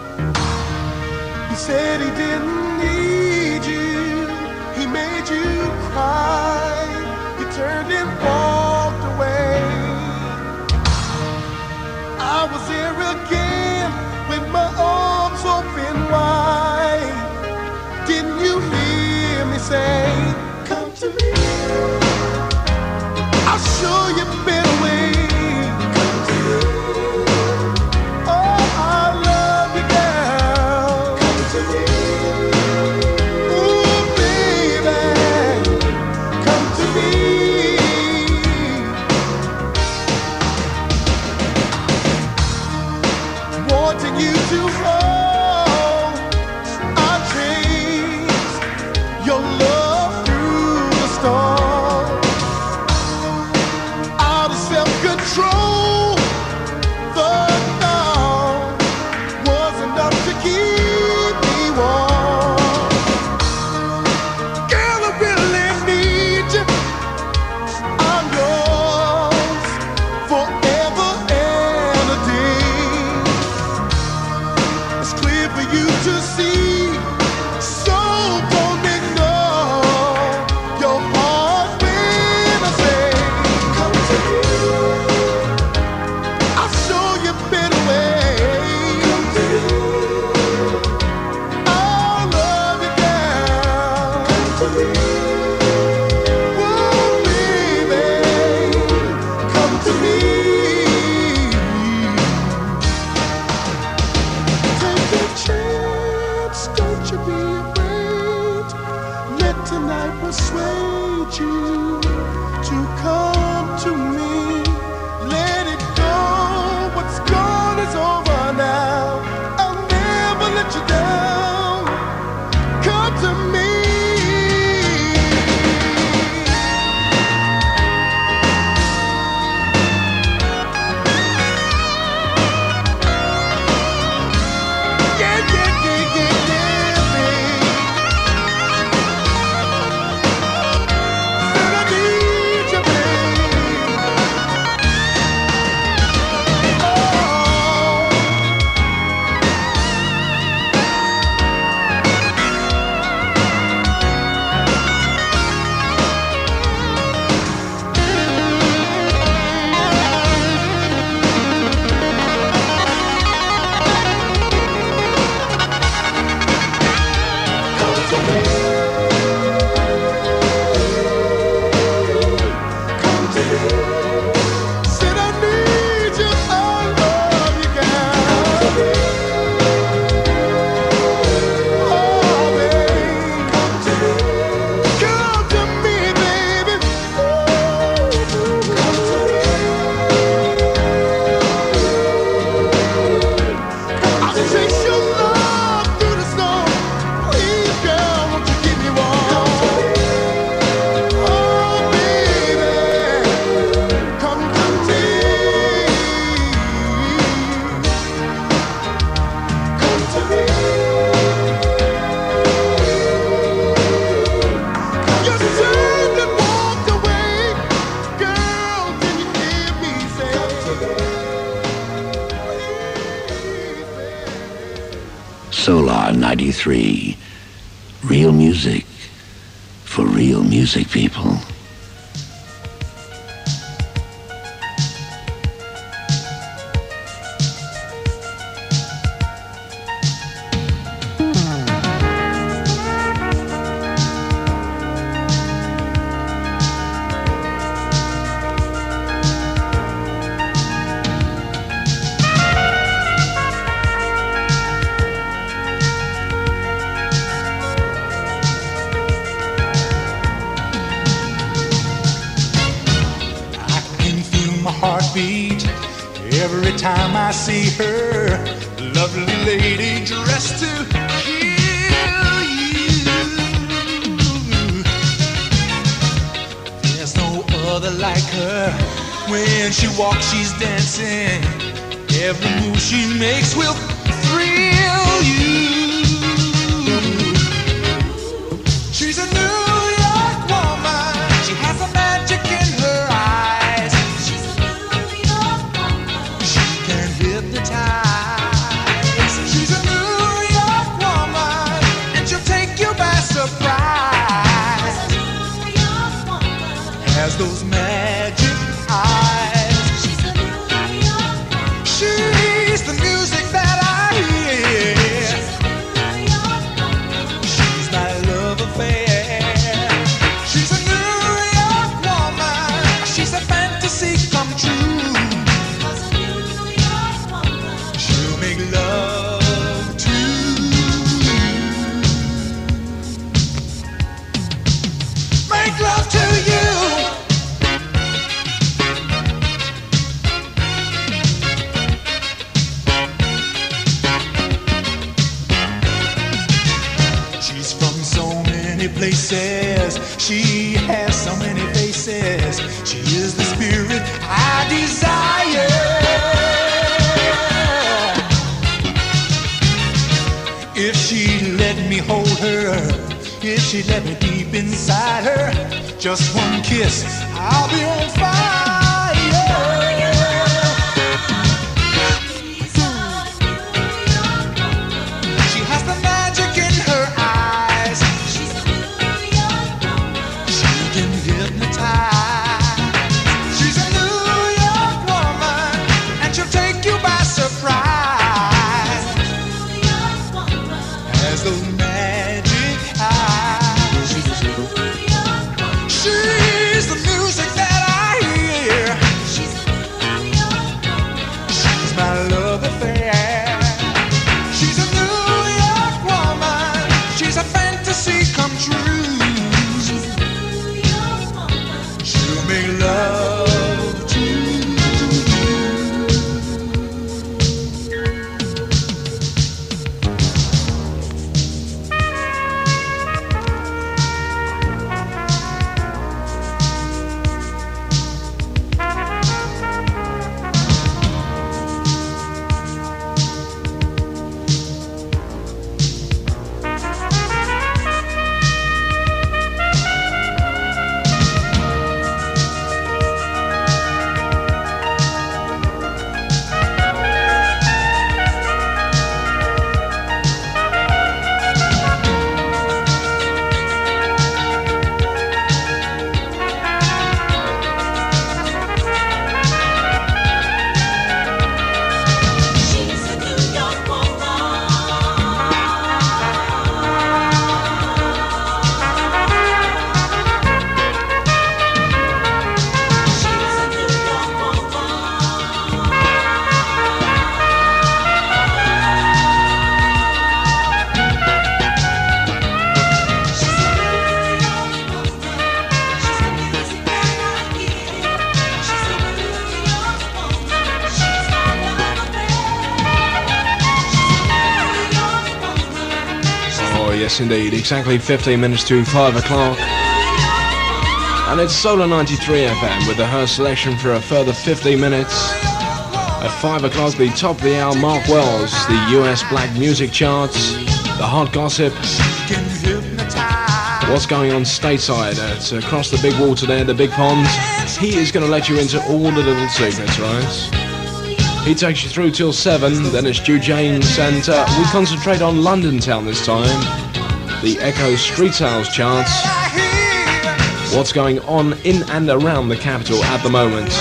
He said he didn't need you, he made you cry. You turned and walked away. I was here again with my arms open wide. Didn't you hear me say, come to me, I'll show you a better way. Come to me, oh, I love you, girl. Come to me, ooh, baby, come to me. Wanting you to hold our dreams, your love through the storm. Out of self-control, the thought was enough to keep me warm. Girl, I really need you. I'm yours forever and a day. It's clear for you to see, so don't ignore your heart when I say, come to me, I'll show you a better way. Come to me, I'll love you, girl. Come to me, oh, baby, come to me. Take a chance, don't you be afraid. Let tonight persuade you to come to me. Let it go, what's gone is over now. I'll never let you down. Come to me. Yeah, yeah, yeah, yeah, yeah, babe. Said I need you, babe. Oh. Come to me. Come to me. Said I need you, I love you, girl. Oh, babe. Come to me. Come to me, baby. Come to me. I'll chase your love through the snow. Please, girl, won't you keep me warm? Oh, baby, come to me. Come to me. You turned and walked away. Girl, can you hear me say, come to me? Solar 93. Real music for real music people. heartbeat every time I see her. Lovely lady dressed to kill you. There's no other like her. When she walks, she's dancing. Every move she makes will thrill you. She's a New York woman. She has a magic in her eyes. She's a New York woman. She can hypnotize. She's a New York woman, and she'll take you by surprise. She's a New York woman. Has those magic eyes. She's a New York woman. She's the music that I hear. She's a New York woman. She's my love affair. She's a New York woman. She's a fantasy come true. She's a New York woman. She'll make love to you. Make love to you. She's from so many places. She has so many faces. She is the spirit I desire. If she let me hold her, if she let me deep inside her, just one kiss, I'll be on fire. She has the magic in her eyes. She's a New York woman. She can hypnotize. She's a New York woman, and she'll take you by surprise. She's a New York woman. Has those magic eyes. She's a New York woman. She's the music that I hear. She's a New York woman. She's my love affair. She's a New York woman. She's a fantasy come true. She's a New York woman. She'll make love to you. She's a New York woman. She's a New York woman. She's a New York woman. She's the music that I hear. She's a New York woman. She's my love affair. Oh, yes, indeed. Exactly 15 minutes to 5 o'clock. And it's Solar 93 FM with the Her selection for a further 15 minutes. At 5 o'clock, the top of the hour, Mark Wells, the US Black Music Charts, the hot gossip, what's going on stateside. It's across the big water there, the big ponds. He is going to let you into all the little secrets, right? He takes you through till 7, then it's Stu James, and we concentrate on London town this time. The Echo Street Sales charts. What's going on in and around the capital at the moment.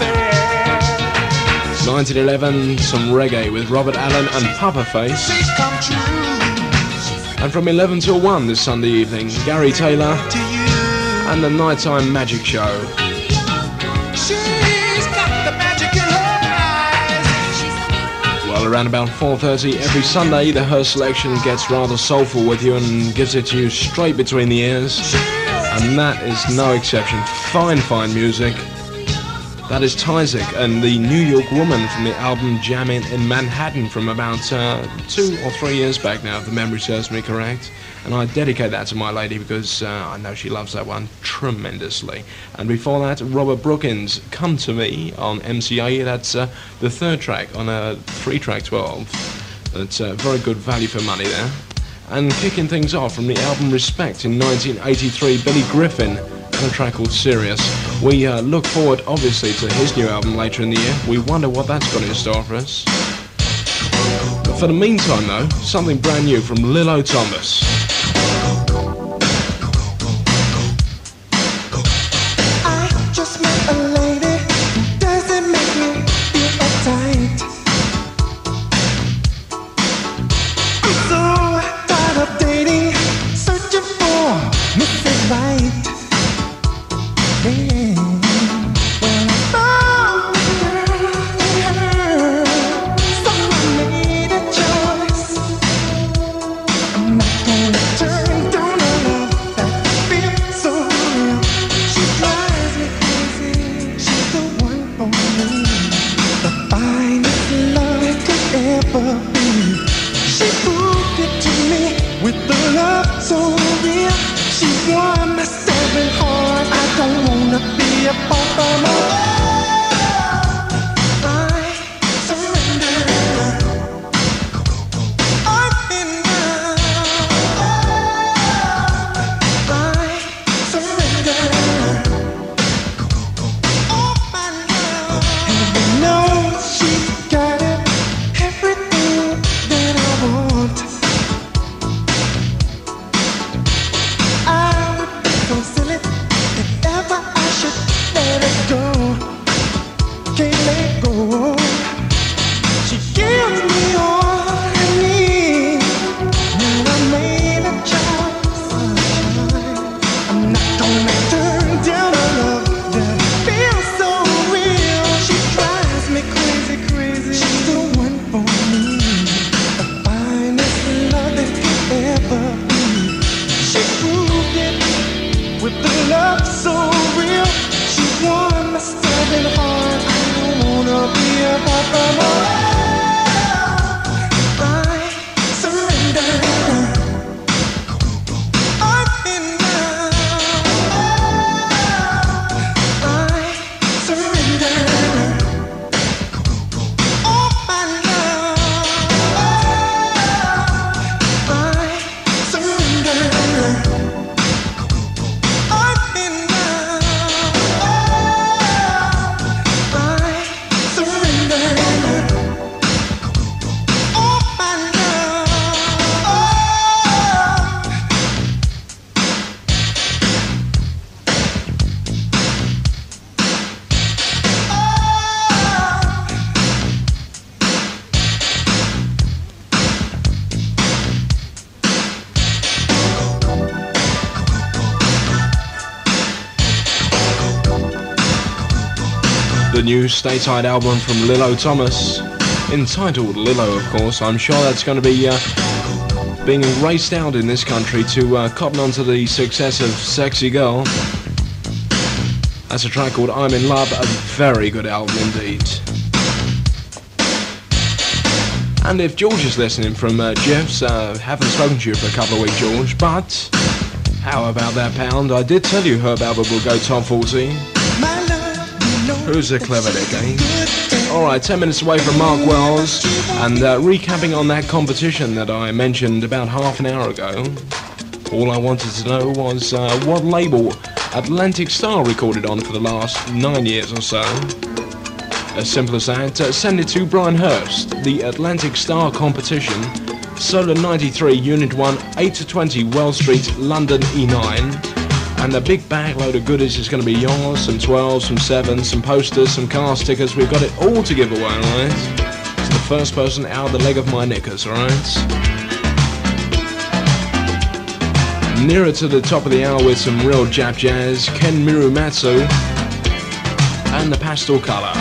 1911, some reggae with Robert Allen and Papa Face. And from 11 till 1 this Sunday evening, Gary Taylor and the Nighttime Magic Show. Well, around about 4:30 every Sunday, the Her selection gets rather soulful with you and gives it to you straight between the ears. And that is no exception. Fine, fine music. That is Tyzik and the New York Woman from the album Jammin' in Manhattan from about 2 or 3 years back now, if the memory serves me correct. And I dedicate that to my lady because I know she loves that one tremendously. And before that, Robert Brookins, Come to Me on MCA. That's the third track on a 3-track 12. That's very good value for money there. And kicking things off from the album Respect in 1983, Billy Griffin, and a track called Serious. We look forward, obviously, to his new album later in the year. We wonder what that's got in store for us. But for the meantime, though, something brand new from Lilo Thomas. I just met a lady, does it make me feel uptight? I'm so tired of dating, searching for Mrs. Right. Yeah. Well, I found her, so I made a choice. I'm not gonna turn down a love that feels so real. She drives me crazy, she's the one for me, the finest love it could ever be. She proved it to me with the love so real. She won my 7 heart. I don't wanna be a part of my I surrender. I'm in love. I surrender. Oh my love. Heaven knows she's got it, everything that I want. I would be so silly if ever I should let it go. Can't let go. She gives me all I need. Now I made a choice. I'm not gonna turn down a love that feels so real. She drives me crazy, crazy. She's the one for me, the finest love that could ever be. She proved it with the love so real. She won my 7 heart. I don't wanna be a part of her. I surrender. I'm in love. I surrender. Oh my love. I surrender. I'm in love. I surrender. Oh my love. The new stateside album from Lilo Thomas, entitled Lilo, of course. I'm sure that's going to be being raced out in this country to cotton onto the success of Sexy Girl. That's a track called I'm in Love, a very good album indeed. And if George is listening from Jeff's, haven't spoken to you for a couple of weeks, George, but how about that pound? I did tell you Herb Alpert will go top 40. Who's a clever dick, eh? Alright, 10 minutes away from Mark Wells, and recapping on that competition that I mentioned about half an hour ago. All I wanted to know was what label Atlantic Star recorded on for the last 9 years or so. As simple as that, send it to Brian Hurst, the Atlantic Star competition, Solar 93, Unit 1, 8 to 20 Wells Street, London E9. And a big bag load of goodies is going to be yours, some 12s, some 7s, some posters, some car stickers. We've got it all to give away, alright? It's the first person out the leg of my knickers, alright? Nearer to the top of the hour with some real Jap jazz, Ken Mirumatsu and the Pastel Color.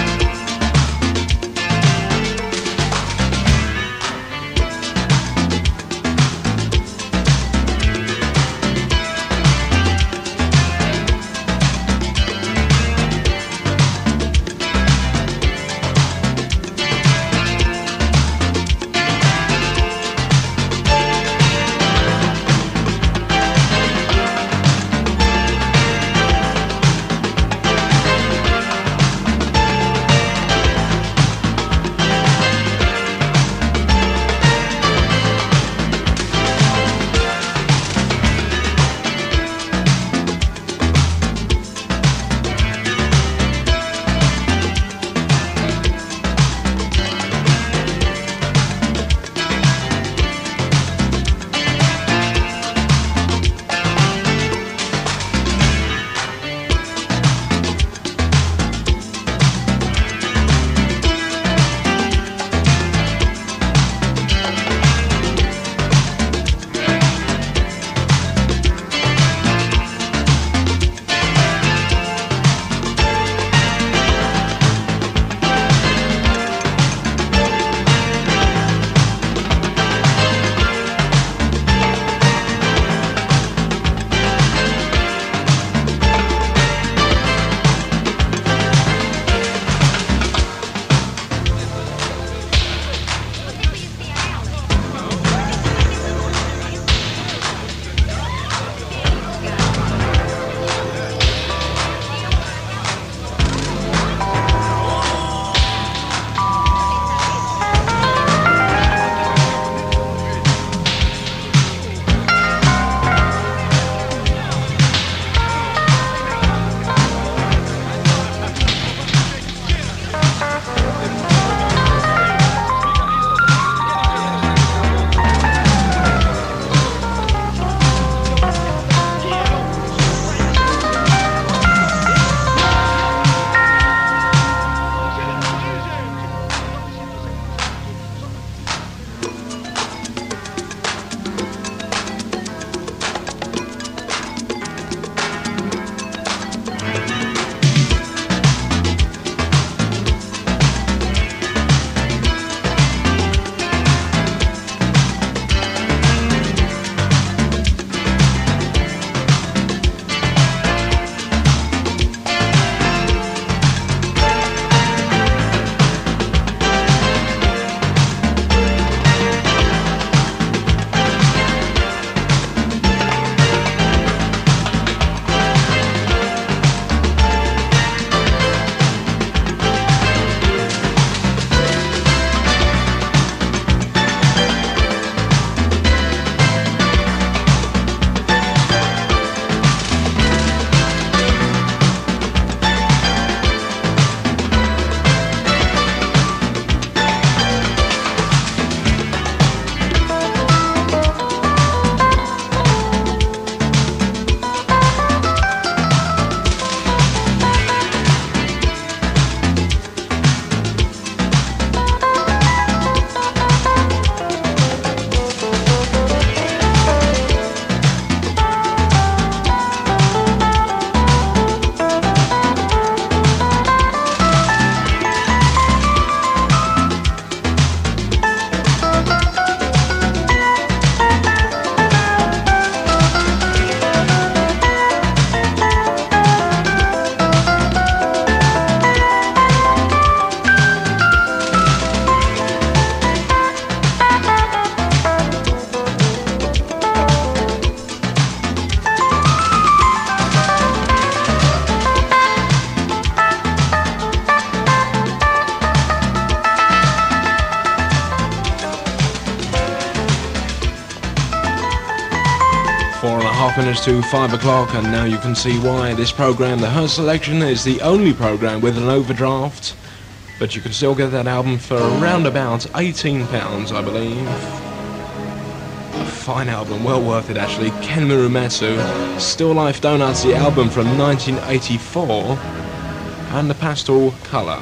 2.5 minutes to 5 o'clock, and now you can see why this program, the Her Selection, is the only program with an overdraft. But you can still get that album for around about £18, I believe. A fine album, well worth it actually. Ken Murumatsu, Still Life Donuts, the album from 1984, and the pastel colour.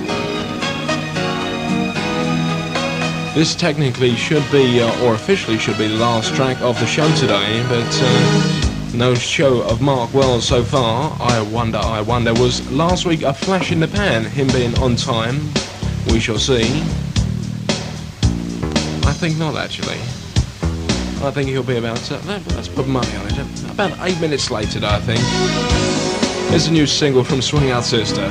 This technically should be, or officially should be, the last track of the show today, but no show of Mark Wells so far. I wonder, was last week a flash in the pan, him being on time? We shall see. I think not, actually. I think he'll be about, let's put money on it, about 8 minutes late today, I think. Here's a new single from Swing Out Sister.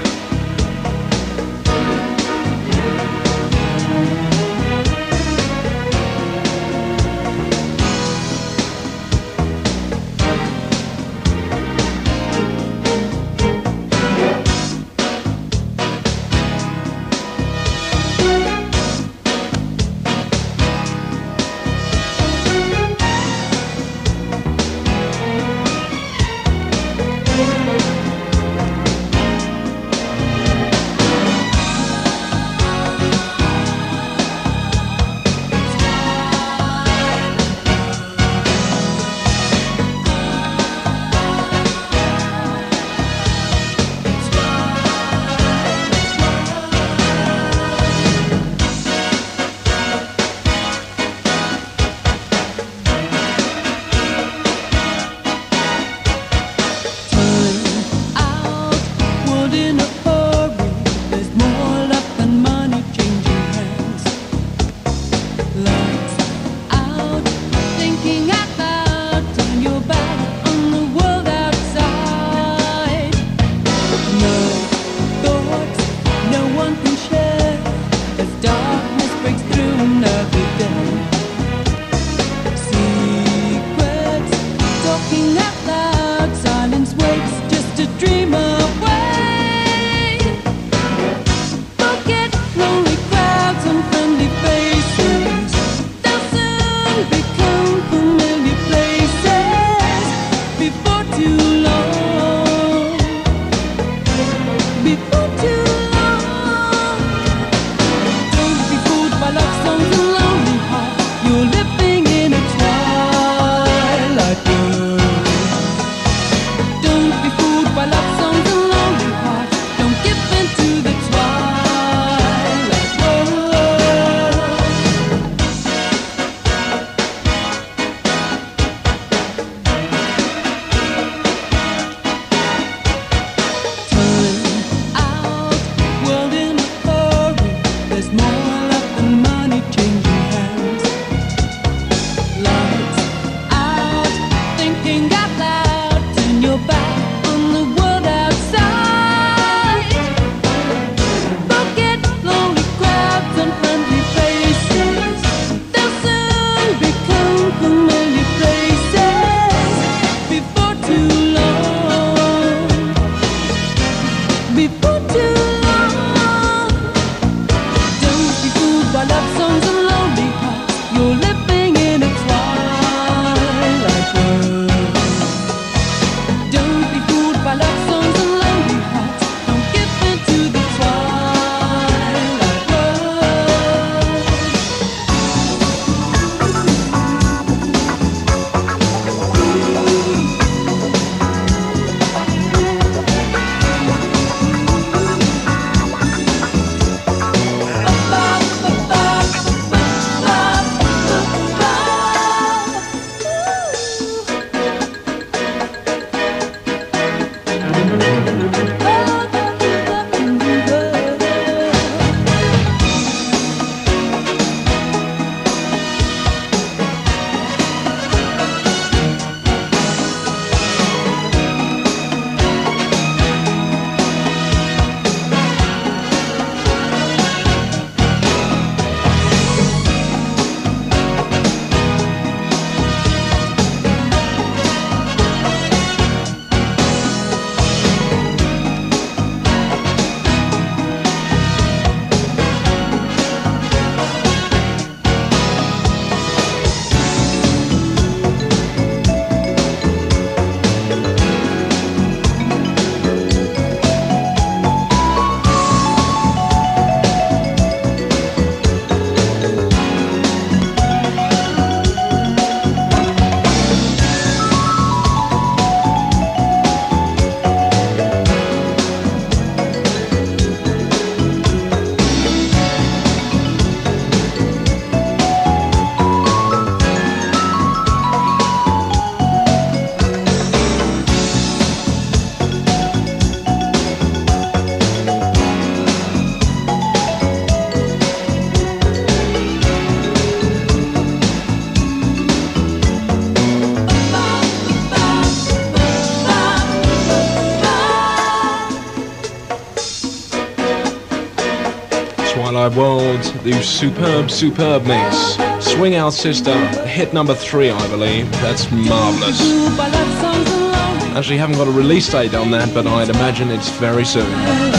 world, the superb mix. Swing Out Sister, hit number 3, I believe. That's marvellous. Actually, haven't got a release date on that, but I'd imagine it's very soon.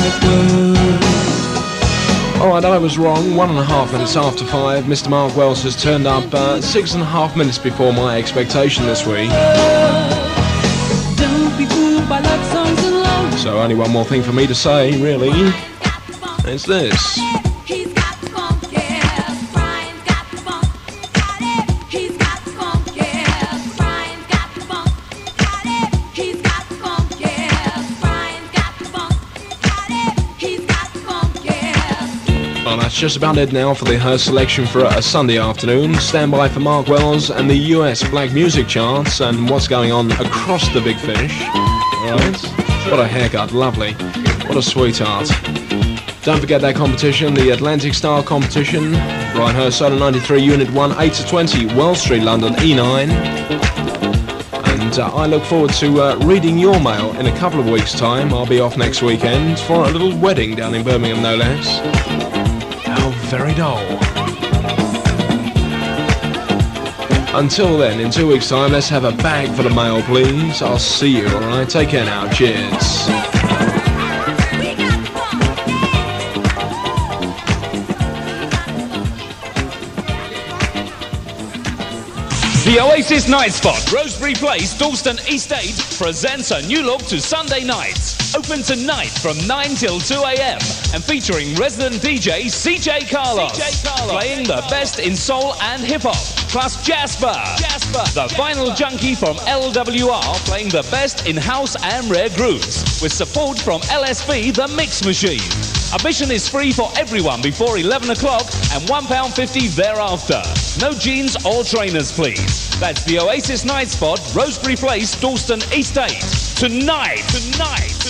Alright, I was wrong. 1.5 minutes after 5. Mr. Mark Wells has turned up 6.5 minutes before my expectation this week. So only one more thing for me to say, really. It's this. Well, that's just about it now for the Her selection for a Sunday afternoon. Stand by for Mark Wells and the US Black Music Charts and what's going on across the Big Fish. Alright, what a haircut, lovely. What a sweetheart. Don't forget that competition, the Atlantic Star competition. Brian Her Solo 93 Unit 1, 8 to 20, Wells Street, London, E9. And I look forward to reading your mail in a couple of weeks' time. I'll be off next weekend for a little wedding down in Birmingham, no less. How very dull. Until then, in 2 weeks' time, let's have a bag for the mail, please. I'll see you, alright? Take care now. Cheers. The Oasis Night Spot, Rosebery Place, Dalston East 8, presents a new look to Sunday nights. Open tonight from 9 till 2 a.m. and featuring resident DJ CJ Carlos. Playing the best in soul and hip-hop, plus Jasper, the vinyl junkie from LWR, playing the best in house and rare grooves, with support from LSB, the Mix Machine. Admission is free for everyone before 11 o'clock and £1.50 thereafter. No jeans or trainers, please. That's the Oasis Night Spot, Rosebery Place, Dalston East 8. Tonight.